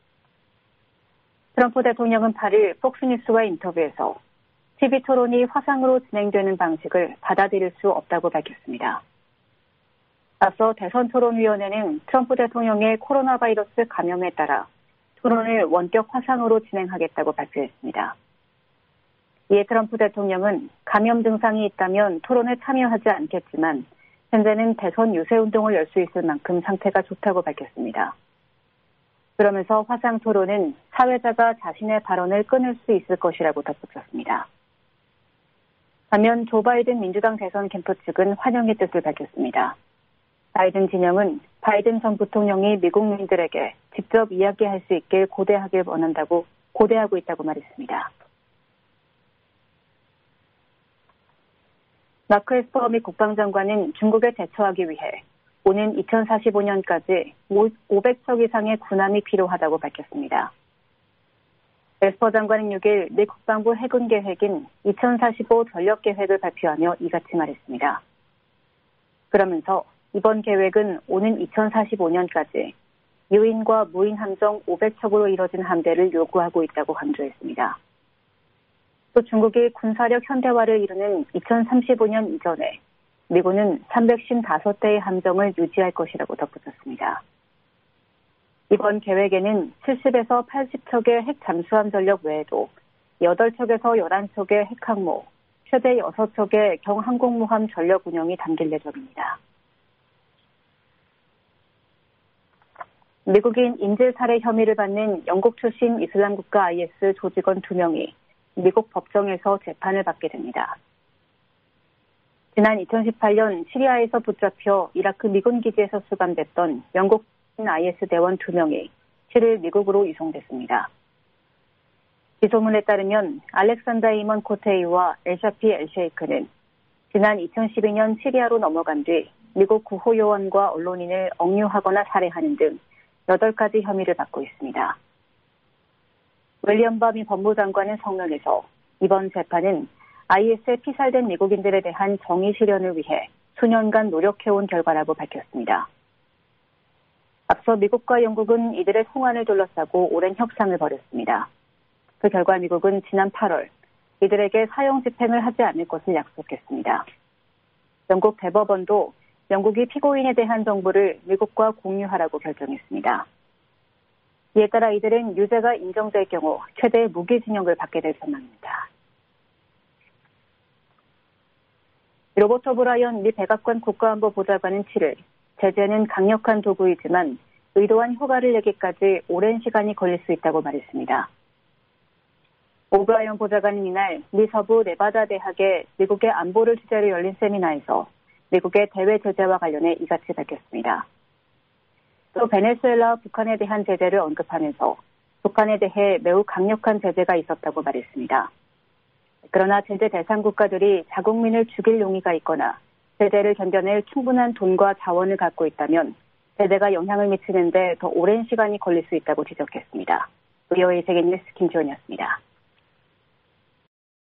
트럼프 대통령은 팔일 폭스뉴스와 인터뷰에서 티비 토론이 화상으로 진행되는 방식을 받아들일 수 없다고 밝혔습니다. 앞서 대선토론위원회는 트럼프 대통령의 코로나 바이러스 감염에 따라 토론을 원격 화상으로 진행하겠다고 발표했습니다. 이에 트럼프 대통령은 감염 증상이 있다면 토론에 참여하지 않겠지만 현재는 대선 유세운동을 열 수 있을 만큼 상태가 좋다고 밝혔습니다. 그러면서 화상 토론은 사회자가 자신의 발언을 끊을 수 있을 것이라고 덧붙였습니다. 반면 조 바이든 민주당 대선 캠프 측은 환영의 뜻을 밝혔습니다. 바이든 진영은 바이든 전 부통령이 미국민들에게 직접 이야기할 수 있길 고대하길 원한다고 고대하고 있다고 말했습니다. 마크 에스퍼 미 국방장관은 중국에 대처하기 위해 오는 이천사십오년까지 오백척 이상의 군함이 필요하다고 밝혔습니다. 에스퍼 장관은 육일 미 국방부 해군 계획인 이천사십오 전력 계획을 발표하며 이같이 말했습니다. 그러면서 이번 계획은 오는 이천사십오년까지 유인과 무인 함정 오백척으로 이뤄진 함대를 요구하고 있다고 강조했습니다. 또 중국이 군사력 현대화를 이루는 이천삼십오년 이전에 미군은 삼백오십오 대의 함정을 유지할 것이라고 덧붙였습니다. 이번 계획에는 칠십에서 팔십척의 핵 잠수함 전력 외에도 여덟 척에서 열한 척의 핵항모, 최대 여섯 척의 경항공모함 전력 운영이 담길 예정입니다. 미국인 인질 살해 혐의를 받는 영국 출신 이슬람 국가 아이에스 조직원 두 명이 미국 법정에서 재판을 받게 됩니다. 지난 이천십팔년 시리아에서 붙잡혀 이라크 미군 기지에서 수감됐던 영국 아이에스 대원 두 명이 칠일 미국으로 이송됐습니다. 기소문에 따르면 알렉산더 이먼 코테이와 엘샤피 엘셰이크는 지난 이천십이년 시리아로 넘어간 뒤 미국 구호요원과 언론인을 억류하거나 살해하는 등 여덟 가지 혐의를 받고 있습니다. 윌리엄 바미 법무장관은 성명에서 이번 재판은 아이에스에 피살된 미국인들에 대한 정의 실현을 위해 수년간 노력해온 결과라고 밝혔습니다. 앞서 미국과 영국은 이들의 송환을 둘러싸고 오랜 협상을 벌였습니다. 그 결과 미국은 지난 팔월 이들에게 사형 집행을 하지 않을 것을 약속했습니다. 영국 대법원도 영국이 피고인에 대한 정보를 미국과 공유하라고 결정했습니다. 이에 따라 이들은 유죄가 인정될 경우 최대 무기징역을 받게 될 전망입니다. 로버트 오브라이언 미 백악관 국가안보보좌관은 칠일 제재는 강력한 도구이지만 의도한 효과를 내기까지 오랜 시간이 걸릴 수 있다고 말했습니다. 오브라이언 보좌관은 이날 미 서부 네바다 대학의 미국의 안보를 주제로 열린 세미나에서 미국의 대외 제재와 관련해 이같이 밝혔습니다. 또 베네수엘라와 북한에 대한 제재를 언급하면서 북한에 대해 매우 강력한 제재가 있었다고 말했습니다. 그러나 제재 대상 국가들이 자국민을 죽일 용의가 있거나 제재를 견뎌낼 충분한 돈과 자원을 갖고 있다면 제재가 영향을 미치는데 더 오랜 시간이 걸릴 수 있다고 지적했습니다. 브이오에이 세계뉴스 김지원이었습니다.